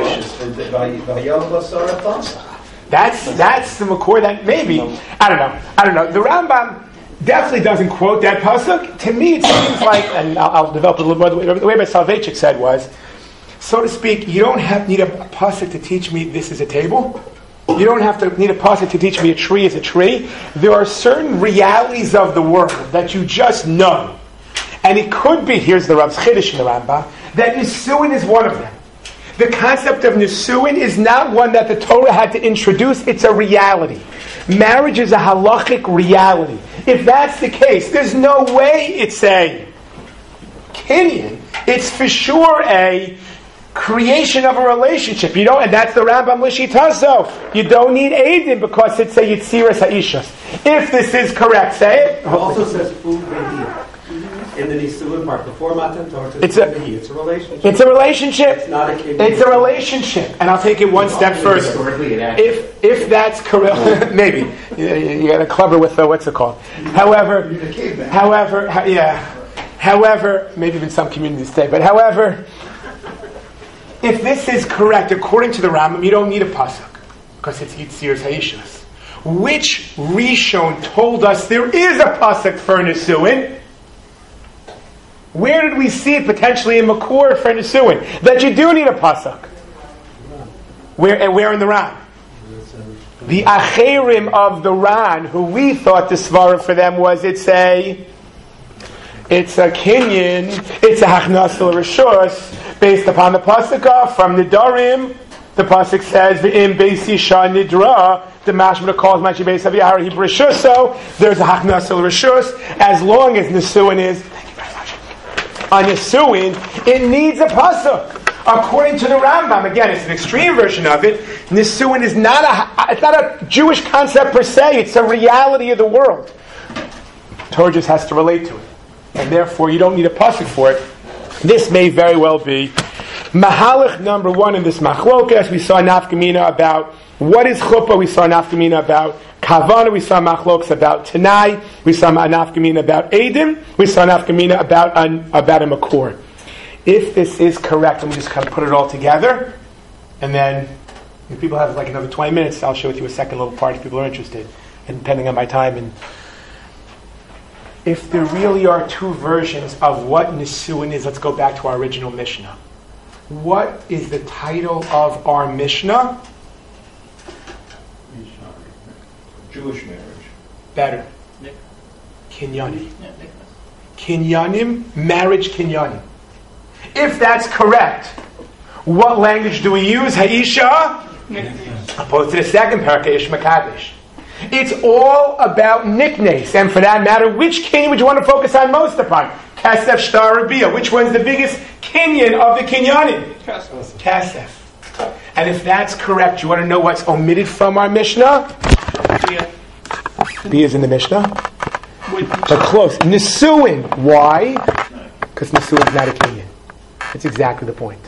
That's the makor that maybe, I don't know. The Rambam definitely doesn't quote that pasuk. To me, it seems like, and I'll develop it a little more. The way my Soloveitchik said was, so to speak, you don't need a pasuk to teach me this is a table. You don't need a pasuk to teach me a tree is a tree. There are certain realities of the world that you just know. And it could be, here's the Rav's Chiddush in the Rambam, that Nisuin is one of them. The concept of Nisuin is not one that the Torah had to introduce, it's a reality. Marriage is a halachic reality. If that's the case, there's no way it's a kinyan. It's for sure a creation of a relationship. You don't, and that's the Rambam Lishitaso. You don't need Eidim because it's a Yitziras Ha'ishas. If this is correct, say it. It also says food v'hi. In the Nisuin part, before Matan Torah, it's a relationship. It's a relationship. It's not a kinyan. It's a relationship. And I'll take it one step further. If that's correct, maybe. You got a clever with what's it called? However, maybe even some communities say, but however, if this is correct, according to the Rambam, you don't need a pasuk because it's Yitziras Ha'ishas. Which Rishon told us there is a pasuk for Nisuin? Where did we see it potentially in Makor for Nisuin? That you do need a pasuk. Where in the Ran? The Acherim of the Ran, who we thought the svara for them was it's a kinyan, it's a hachnas l'rishus, based upon the pasuk from Nidarim. The pasuk says v'im beis isha nidra, the mashma calls machi beis aviyahar he b'rishus. So there's a hachnas l'rishus. As long as Nisuin is, on Nisuin, it needs a pasuk. According to the Rambam, again, it's an extreme version of it. Nisuin is not a Jewish concept per se. It's a reality of the world. Torah just has to relate to it, and therefore you don't need a pasuk for it. This may very well be Mahalach number one in this machlokas. We saw nafkamina about what is chuppah. We saw nafkamina about Kavana, we saw machlokas about Tanai, we saw nafkamina about Eidim, we saw nafkamina about a makor. If this is correct, I'm just kind of put it all together, and then if people have like another 20 minutes, I'll share with you a second little part if people are interested, and depending on my time. And if there really are two versions of what Nisuin is, let's go back to our original Mishnah. What is the title of our Mishnah? Jewish marriage. Better. Kinyanim. Kinyanim, marriage kinyanim. If that's correct, what language do we use? Ha'isha? Opposed to the second parak, Ish Makadesh. It's all about nicknames, and for that matter, which kinyan would you want to focus on most upon? Kasef, Shtar, Rabia. Which one's the biggest kinyan of the kinyanim? Kasef. And if that's correct, you want to know what's omitted from our Mishnah? Bia is in the Mishnah. But close. Nisuin. Why? Because Nisuin is not a kinyan. That's exactly the point.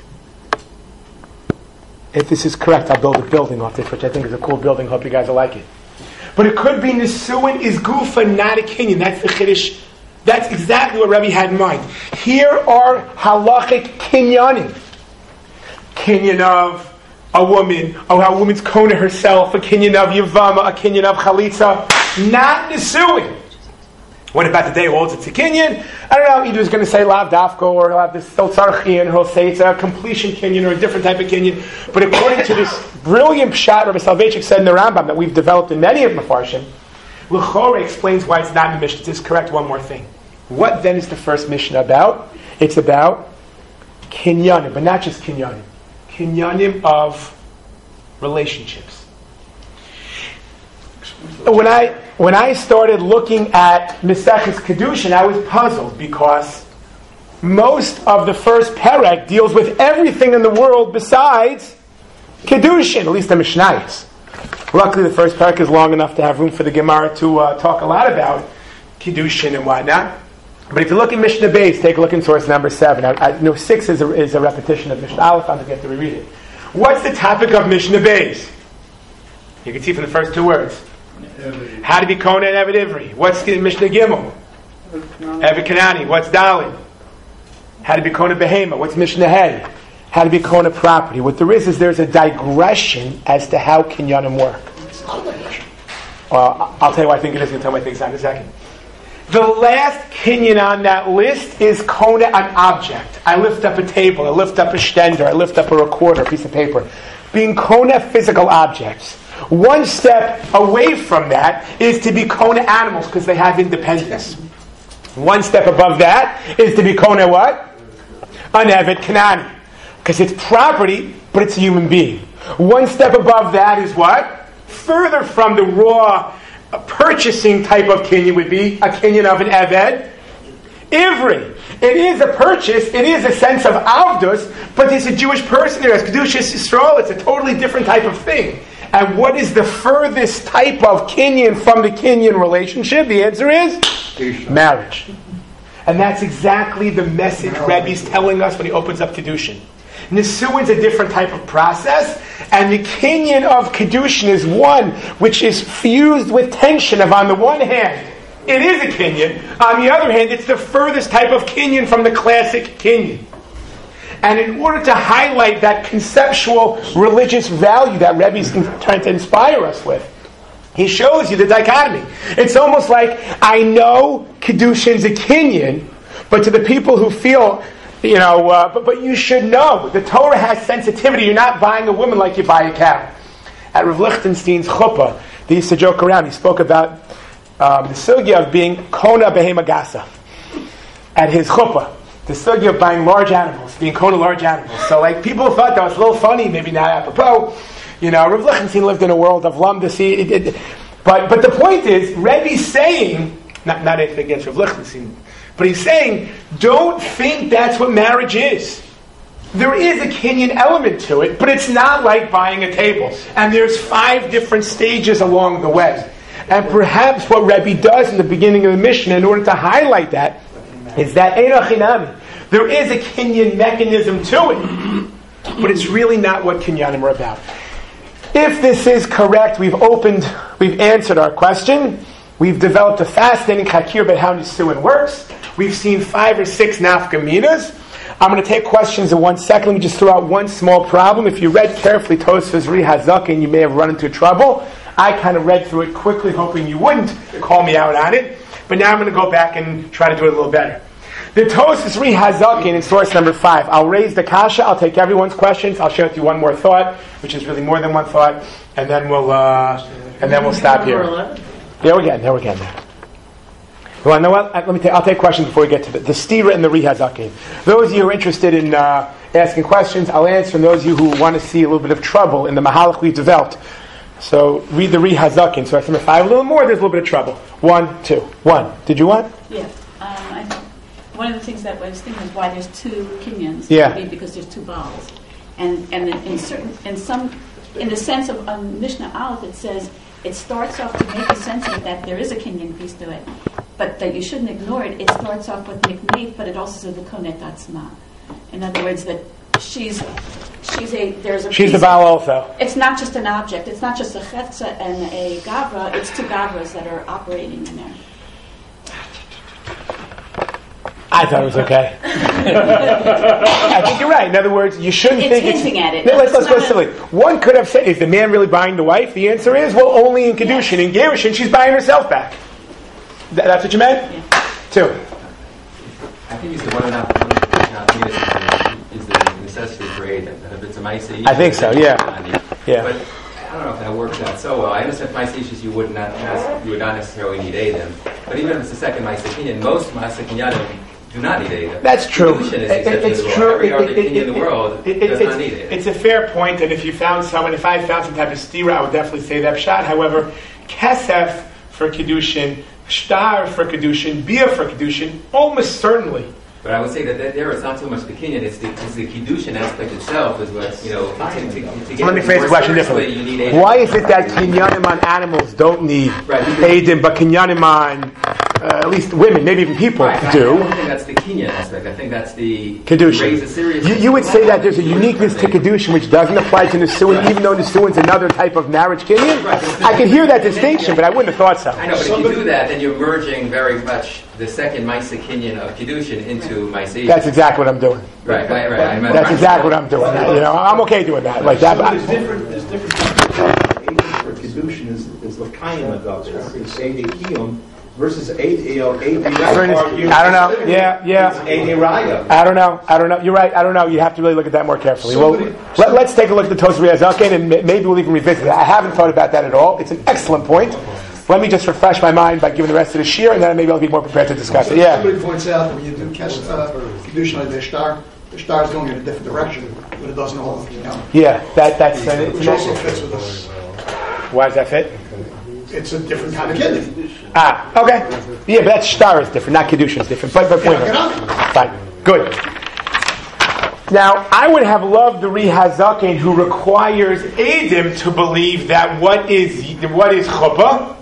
If this is correct, I'll build a building off this, which I think is a cool building. Hope you guys will like it. But it could be Nisuin is Gufa, not a kinyan. That's the Chiddush. That's exactly what Rebbe had in mind. Here are halachic kinyanim. Kinyan of a woman, or a woman's kona herself, a kinyan of Yavama, a kinyan of Chalitza, not Nisuin. What about the day holds it's a kinyan? I don't know, either he's going to say Lav Dafko, or he'll have this Siltzarchian, or he'll say it's a completion kinyan, or a different type of kinyan. But according to this brilliant pshat Rabbi Soloveitchik said in the Rambam that we've developed in many of Mefarshim, L'chorah explains why it's not in the Mishnah. This is correct, one more thing. What then is the first Mishnah about? It's about kinyanim, but not just kinyanim. Kinyanim of relationships. When I started looking at Maseches Kedushin, I was puzzled because most of the first perek deals with everything in the world besides Kedushin, at least the Mishnayos. Luckily, the first perek is long enough to have room for the Gemara to talk a lot about Kedushin and whatnot. But if you look at Mishnah Beis, take a look in source number 7. I know 6 is a repetition of Mishnah Aleph. I'm going to have to reread it. What's the topic of Mishnah Beis? You can see from the first two words. How to be Kona and Eved Ivri. What's the Mishnah Gimel? Eved Kanani. What's Dalin? How to be Kona Behema. What's Mishnah Hey? How to be Kona property. What there is there's a digression as to how kinyanim work. Well, I'll tell you why I think it is. I'll tell you why I think it's not in a second. The last kinyan on that list is Kona, an object. I lift up a table, I lift up a stender, I lift up a recorder, a piece of paper. Being Kona physical objects. One step away from that is to be Kona animals because they have independence. One step above that is to be Kona what? An Eved Kanani. Because it's property, but it's a human being. One step above that is what? Further from the raw purchasing type of kinyan would be a kinyan of an Eved Ivri. It is a purchase, it is a sense of avdus, but there's a Jewish person there, as Kedushas Yisrael, it's a totally different type of thing. And what is the furthest type of kinyan from the kinyan relationship? The answer is marriage. And that's exactly the message Rebbe's telling us when he opens up Kedushin. Nisuin's a different type of process, and the kinyan of Kedushin is one which is fused with tension of, on the one hand, it is a kinyan, on the other hand, it's the furthest type of kinyan from the classic kinyan. And in order to highlight that conceptual religious value that Rebbe's trying to inspire us with, he shows you the dichotomy. It's almost like, I know Kedushin's a kinyan, but to the people who feel, but you should know, the Torah has sensitivity. You're not buying a woman like you buy a cow. At Rav Lichtenstein's chuppah, they used to joke around. He spoke about the sugya of being Kona Behema Gasa. At his chuppah, the sugya of buying large animals, being Kona large animals. So people thought that was a little funny, maybe not apropos. Rav Lichtenstein lived in a world of lumdus. But the point is, Rebbe's saying, not anything against Rav Lichtenstein, but he's saying, don't think that's what marriage is. There is a kinyan element to it, but it's not like buying a table. And there's 5 different stages along the way. And perhaps what Rebbe does in the beginning of the Mishnah, in order to highlight that, is that Eino Chinami. There is a kinyan mechanism to it, but it's really not what kinyanim are about. If this is correct, we've answered our question. We've developed a fascinating chakir about how Nisuin works. We've seen 5 or 6 nafkaminas. I'm going to take questions in 1 second. Let me just throw out one small problem. If you read carefully Tosfos Ri Hazaken, you may have run into trouble. I kind of read through it quickly, hoping you wouldn't call me out on it. But now I'm going to go back and try to do it a little better. The Tosfos Ri Hazaken in source number 5. I'll raise the kasha. I'll take everyone's questions. I'll share with you one more thought, which is really more than one thought, and then we'll stop here. There we go. Well, you know what? I'll take questions before we get to the stira and the Ri Hazaken. Those of you who are interested in asking questions, I'll answer. And those of you who want to see a little bit of trouble in the mahalach we've developed, so read the Ri Hazaken. So I number 5, a little more. There's a little bit of trouble. 1, 2, 1. Did you want? Yeah. One of the things that I was thinking is why there's 2 kinyans. Yeah. Because there's 2 vowels, and in the sense of Mishnah Aleph, it says it starts off to make a sense of it that there is a kinyan piece to it, but that you shouldn't ignore it. It starts off with nikneit, but it also says the konet atzma. In other words, that she's the vowel also. It's not just an object. It's not just a chetza and a gavra. It's 2 gavras that are operating in there. I thought it was okay. I think you're right. In other words, you shouldn't think it's hinting at it. No, let's go silly. One could have said, is the man really buying the wife? The answer is, well, only in Kedushin. In Gerushin, she's buying herself back. That's what you meant? Yeah. 2. I think it's the one and a half is the necessity for aid. That if it's a ma'aseh, I think so, yeah. But I don't know if that works out so well. I understand ma'aseh you would not necessarily need aid in. But even if it's the second ma'aseh kinyan, most ma'aseh kinyanim do not need aid. That's true. It's true. Every other kinyan in the world does not need aid. It's a fair point, and if I found some type of stira, I would definitely say that pshat. However, kesef for Kedushin, shtar for Kedushin, bia for Kedushin, almost certainly. But I would say that there it's not so much the kinyan, it's the Kedushin aspect itself is what, to get. Let me phrase the question differently. Why is it that kinyanim on animals don't need aidim, but kinyanim on at least women, maybe even people, Right, do. I don't think that's the Kenyan aspect. I think that's the Kedushin. raise a serious. You would say that there's a uniqueness to Kedushin which doesn't apply to Nisuin, even though Nisuin's another type of marriage Kenyan? I can hear that distinction, but I wouldn't have thought so. I know, but if you do that, then you're merging very much the second Maisa Kenyan of Kedushin into Maisa. That's exactly what I'm doing. Right. That's exactly what I'm doing. I'm okay doing that. Like that. There's different for Kedushin is L'Kayim Agav. It's Eidei Kiyum versus Eidei I don't know. Yeah. Eidei Raya. I don't know. You're right. I don't know. You have to really look at that more carefully. Let's take a look at the Tosri Hazaken, and maybe we'll even revisit it. I haven't thought about that at all. It's an excellent point. Let me just refresh my mind by giving the rest of the shir, and then maybe I'll be more prepared to discuss it. Yeah. Somebody points out that when you do catch Kedushin like the star is going in a different direction, but it doesn't all. Yeah, that's which also fits with us. Why does that fit? It's a different kind of kidney. Okay. Yeah, but that star is different, not Kedushin is different. But fine. Good. Now, I would have loved the Ri Hazaken who requires Eidim to believe that what is chuppah?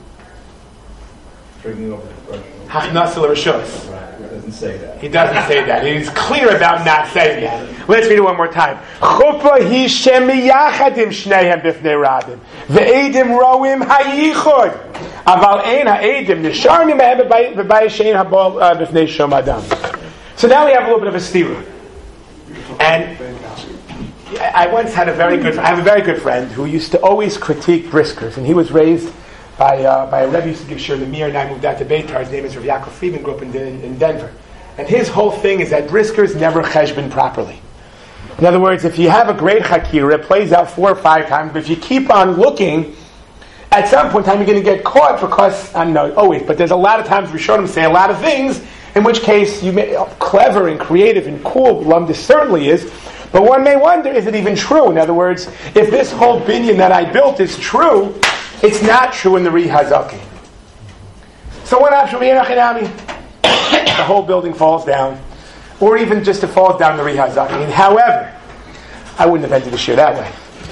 Hachnasa l'reshus. He doesn't say that. He's clear about not saying that. Let's read it one more time. Chuppah hi shemiyachadim shnehem b'fnei rabim ve'edim roim hayichud aval ein ha'edim nisharim mehem b'bayis shein habol b'fnei shom adam. So now we have a little bit of a stira. And I once had I have a very good friend who used to always critique briskers, and he was raised by a Rebbe who used to give shir in the Mir, and I moved out to Beitar. His name is Rav Yaakov Friedman, grew up in Denver. And his whole thing is that briskers never cheshbon properly. In other words, if you have a great chakira, it plays out 4 or 5 times, but if you keep on looking, at some point in time you're going to get caught because, I don't know, always, but there's a lot of times Rishonim say a lot of things, in which case you may, clever and creative and cool, Lumdis certainly is, but one may wonder, is it even true? In other words, if this whole binyan that I built is true, it's not true in the Ri Hazaken. So what happens? The whole building falls down, or even just it falls down the Ri Hazaken. However, I wouldn't have entered the shir that way.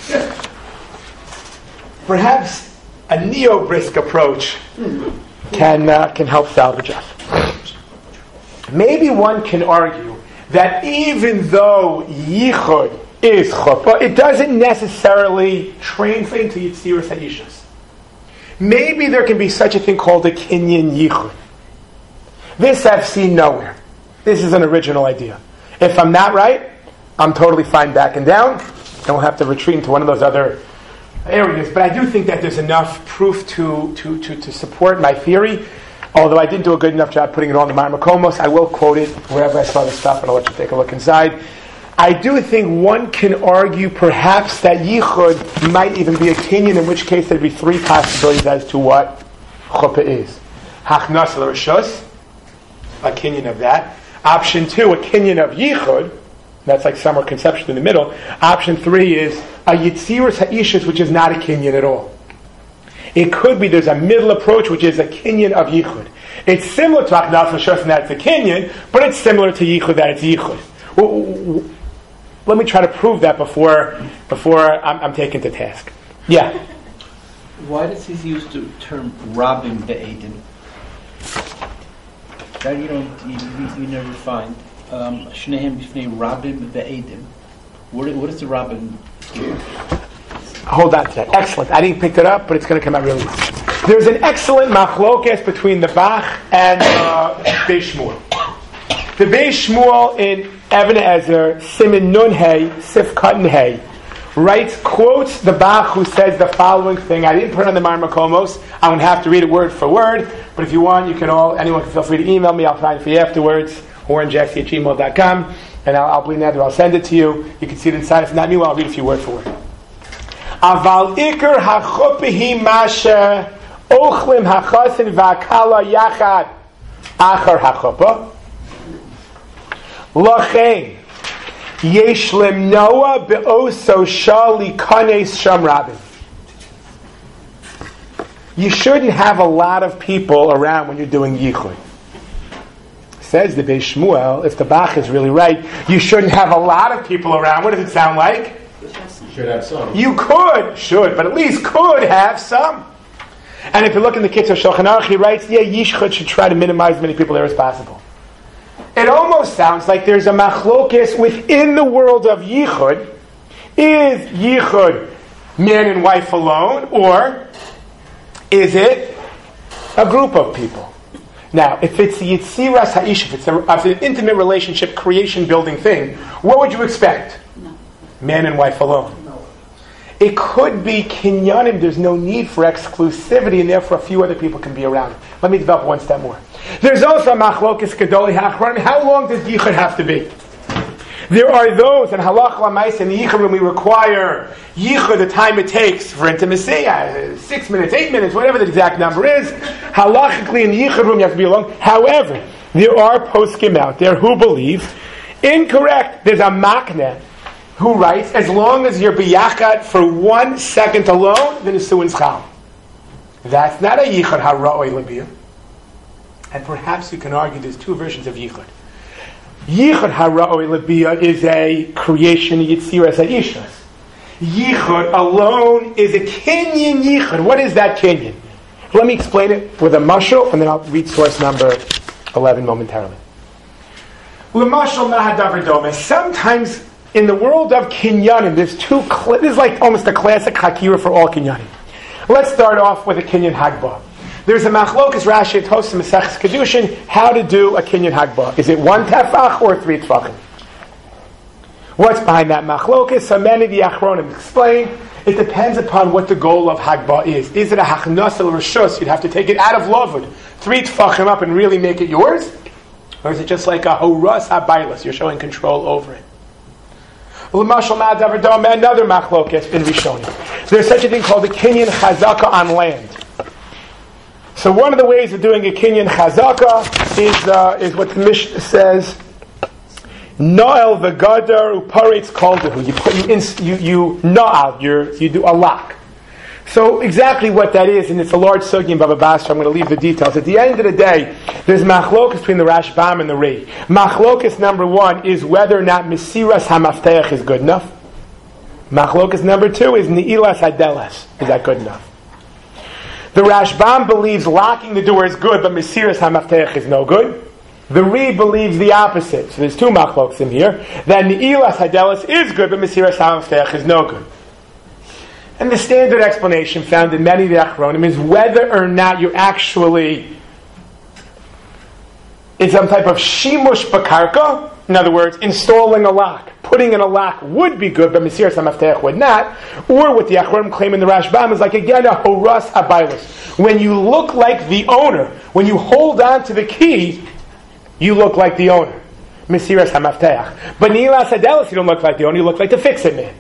Perhaps a neo-brisk approach can help salvage us. Maybe one can argue that even though yichud is chuppah, it doesn't necessarily translate into Yitziras Ha'ishus. Maybe there can be such a thing called a kinyan yichud. This I've seen nowhere. This is an original idea. If I'm not right, I'm totally fine backing down, and we'll have to retreat into one of those other areas. But I do think that there's enough proof to support my theory. Although I didn't do a good enough job putting it on the Mar Makomos, I will quote it wherever I saw the stuff, and I'll let you take a look inside. I do think one can argue perhaps that yichud might even be a kinyan, in which case there'd be 3 possibilities as to what chuppah is. Hachnas l'reshus, a kinyan of that. Option 2, a kinyan of yichud. That's like somewhere conceptually in the middle. Option 3 is a yitziras ha'ishus, which is not a kinyan at all. It could be there's a middle approach, which is a kinyan of yichud. It's similar to hachnas l'reshus in that it's a kinyan, but it's similar to yichud that it's yichud. Let me try to prove that before I'm taken to task. Yeah. Why does he use the term "rabim be'edim"? That you never find. Shnehem b'fnei rabim be'edim. What is the rabim here? Hold on to that. Excellent. I didn't pick it up, but it's going to come out really well. There's an excellent machlokes between the Bach and Beis Shmuel. The Beis Shmuel in Even Ezer, Simin Nun Hey, Sif Katan Hey, quotes the Bach who says the following thing. I didn't put it on the Mar Makomos. I would have to read it word for word, but if you want, anyone can feel free to email me. I'll find it for you afterwards, orenjackson@gmail.com, and I'll bring that or I'll send it to you. You can see it inside. If not me, well, I'll read it for you word for word. Aval ikar hachupahi masha ochlim hachasin v'akala yachad achar hachupa. Lachein yesh lemnoa be'oso shali kanes sham rabin. You shouldn't have a lot of people around when you're doing yichud. Says the Beis Shmuel, if the Bach is really right, you shouldn't have a lot of people around. What does it sound like? Should have some. You should, but at least could have some. And if you look in the Kitzur Shulchan Aruch, he writes, yichud should try to minimize as many people there as possible. It almost sounds like there's a machlokes within the world of yichud. Is yichud man and wife alone, or is it a group of people? Now, if it's the Yitziras Ha'ish, if it's an intimate relationship, creation building thing, what would you expect? No. Man and wife alone. No. It could be kinyanim, there's no need for exclusivity, and therefore a few other people can be around. Let me develop one step more. There's also machlokes gedoli ha'achronim. How long does yichud have to be? There are those, in halach l'maisa, in the yichud room, we require yichud, the time it takes for intimacy, 6 minutes, 8 minutes, whatever the exact number is. Halachically, in the yichud room, you have to be alone. However, there are poskim out there who believe, incorrect, there's a makneh who writes, as long as you're biyachad for 1 second alone, then it's su'in schal. That's not a yichud hara'oi l'biyah. And perhaps you can argue there's two versions of yichud. Yichud hara'oi l'biyah is a creation yitziras ha'ishas. Yichud alone is a kinyan yichud. What is that kinyan? Let me explain it with a mashal, and then I'll read source number 11 momentarily. L'mashal mahadavar dome. Sometimes in the world of kinyanim, there's this is like almost a classic hakira for all kinyanim. Let's start off with a kinyan hagbah. There's a machlokas Rashi and Tosafos Maseches Kedushin how to do a kinyan hagbah. Is it 1 tefach or 3 tefachim? What's behind that machlokas? So many of the achronim explain it depends upon what the goal of hagbah is. Is it a hachnas el rishus? You'd have to take it out of lavud, 3 tefachim up and really make it yours? Or is it just like a horas habaylas? You're showing control over it. L'mashal ma'adavar dom, another machlokas in Rishonim. There's such a thing called a kinyan chazaka on land. So one of the ways of doing a kinyan chazaka is what the Mishnah says. Noel v'gadar uparetz koldahu. You noel. You do a lock. So exactly what that is, and it's a large sugi in Baba Basra. I'm going to leave the details. At the end of the day, there's machlokas between the Rashbam and the Rei. Machlokas number 1 is whether or not Mesiras HaMafteach is good enough. Machlokas number 2 is Ne'ilas Hadelas. Is that good enough? The Rashbam believes locking the door is good, but Mesiras HaMafteach is no good. The Rei believes the opposite. So there's 2 machlokas in here. That Ne'ilas Hadelas is good, but Mesiras HaMafteach is no good. And the standard explanation found in many of the Achronim is whether or not you're actually in some type of shimush bakarka, in other words, installing a lock. Putting in a lock would be good, but Mesiras HaMafteach would not. Or what the Achronim claim in the Rashbam is like, again, a horas habaylas. When you look like the owner, when you hold on to the key, you look like the owner. Mesiras HaMafteach. But Ne'ilas Hadelas, you don't look like the owner, you look like the fix-it man.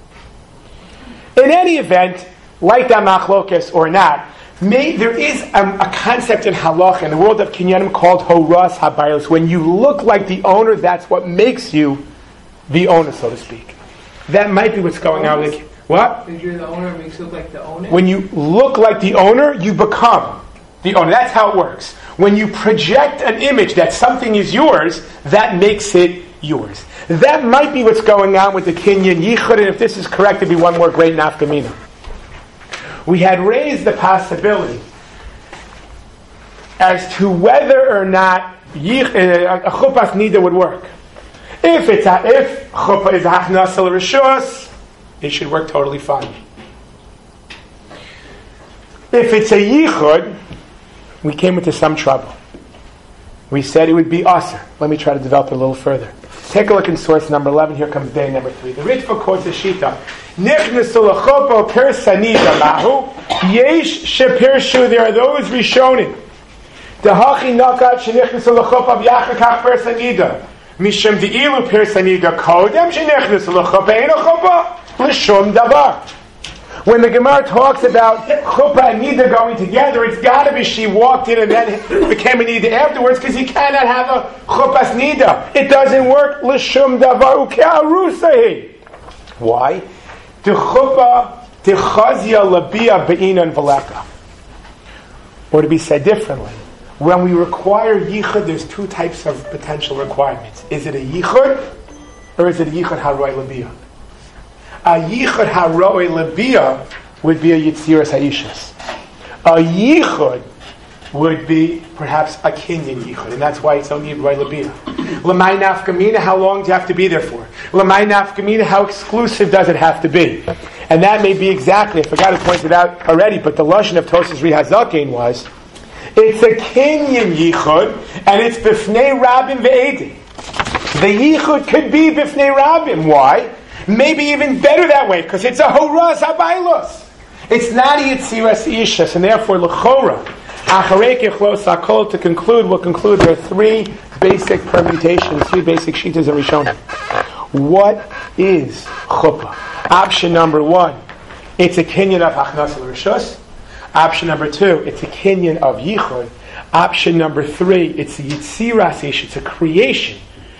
In any event, like that machlokas or not, there is a concept in halach in the world of kinyanim called horas habaylos. When you look like the owner, that's what makes you the owner, so to speak. That might be what's going on. What? Because you're the owner, it makes you look like the owner? When you look like the owner, you become the owner. That's how it works. When you project an image that something is yours, that makes it yours. That might be what's going on with the kinyan yichud, and if this is correct, it'd be one more great nafkamina. We had raised the possibility as to whether or not a chuppah nida would work. If chuppah is hachnas el rishus, it should work totally fine. If it's a yichud, we came into some trouble. We said it would be aser. Let me try to develop it a little further. Take a look in source number 11. Here comes day number 3. The Ritva quotes a shita. Nichnesu l'chopo per sanida mahu. Yesh shepirshu. There are those rishonim. Dehachi nakat shenichnesu l'chopo v'yachakach per sanida. Mishum de'ilu per sanida kodem shenichnesu l'chopo ein l'chopo l'shum davar. When the Gemara talks about chuppah and nida going together, it's got to be she walked in and then became a nida afterwards, because you cannot have a chuppah's nida. It doesn't work. L'shum davar uke'arusahi. Why? The chuppah tichazia labia be'inan v'leka. Or to be said differently, when we require yichud, there's 2 types of potential requirements. Is it a yichud, or is it a yichud haroi labia? A yichud haroi labia would be a yitziras ha'ishas. A yichud would be perhaps a kinyan yichud, and that's why it's only by labia. L'may nafkamina, how long do you have to be there for? L'may nafkamina, how exclusive does it have to be? And that may be exactly, I forgot to point it out already, but the lashon of Tosas Rihazakein was, it's a kinyan yichud, and it's b'fnei rabim ve'edim. The yichud could be b'fnei rabim. Why? Maybe even better that way, because it's a horaz habaylos. It's not a yitziras ishas, and therefore l'chora. To conclude, we'll conclude there are three basic permutations, three basic shitas of Rishonim. What is chuppah? Option number one, it's a kinyan of hachnas l'rishus. Option number two, it's a kinyan of yichud. Option number three, it's a yitziras ish, it's a creation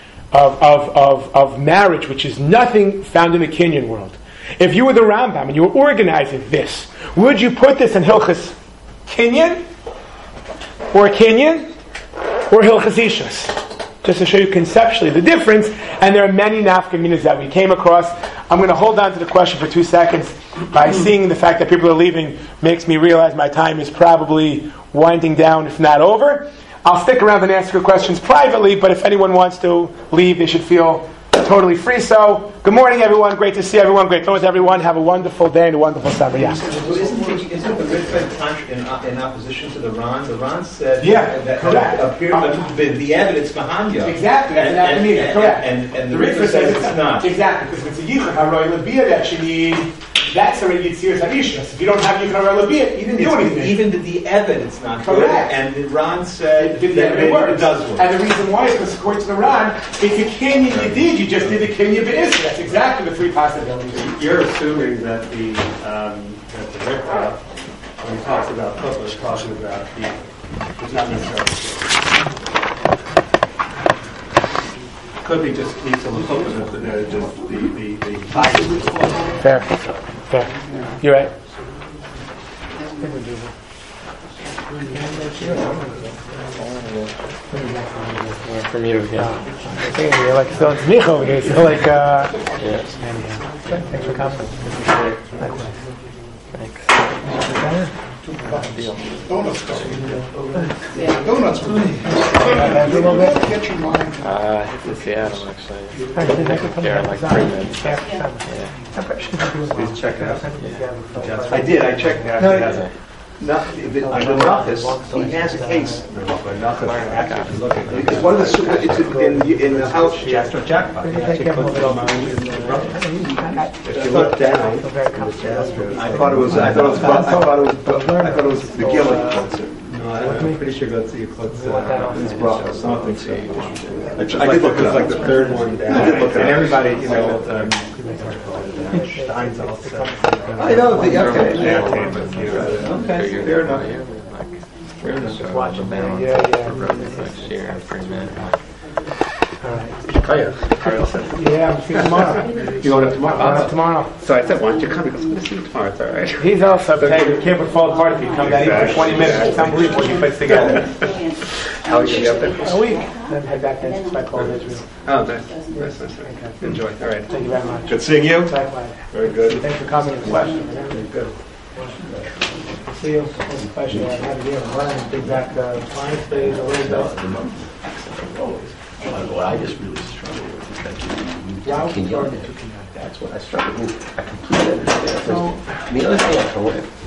of marriage, which is nothing found in the kinyan world. If you were the Rambam and you were organizing this, would you put this in Hilchas Kinyan? Or Kinyan? Or Hilchas Ishus? Just to show you conceptually the difference, and there are many nafkaminas that we came across. I'm going to hold on to the question for 2 seconds. By seeing the fact that people are leaving makes me realize my time is probably winding down, if not over. I'll stick around and answer your questions privately, but if anyone wants to leave, they should feel totally free. So, good morning, everyone. Great to see everyone. Great to know everyone. Have a wonderful day and a wonderful summer. Yeah. Isn't the Ritva in opposition to the Ran? The Ran said that correct. The evidence mahanya. Exactly. Correct. And the Ritva says it's not. Exactly, because if it's a yichud haroy labia that you need, that's already yitziras hadishas. If you don't have yichud haroy labia, you didn't do anything. Even the evidence not correct. And the Ran said that it does work. And the reason why is because according to the Ran, if you kinyan you did, you just did the kinyan b'isra. That's exactly the three possibilities. You're assuming that the Rikra, when he talks about chuppah, is talking about the, it's not necessarily. Could be just keeps on the chuppah, just the Fair. You're right. For me to you're like still it's me over here. Still like yes. Thanks for coming. Thanks. Donuts. Donuts. A little bit. Get your mind. It's Seattle actually. They're like 3 minutes. Please check it out. I did. I checked it out. The Nafis, he has a case. It's one of the in the house. If you look down, I thought it was the Gillen. No, I'm pretty sure that's the Eclipse. It's brought or something. I did look at like the third one down. I did look at everybody. Stein's also. I know the okay, fair enough. We're going to just watch it now. Yeah. Next year, 3 minutes. All right. Kaya. Yeah, I'm seeing tomorrow. You going up tomorrow? Tomorrow. So I said, why don't you come? He goes, I'm going to see you tomorrow. It's all right. He's also hey, the camp would fall apart if you come down even for 20 minutes. It's unbelievable you puts together. How are you going to be up there? A week. Then head back to Israel. Oh, nice. Enjoy. All right. Thank you very much. Good seeing you. Likewise. Very good. Thanks for coming and questions. Very good. See you. It's a pleasure to have you here. Learn big back clients days a little bit. What I just really struggle with is that you That's what I struggle with. I completely understand. The other thing I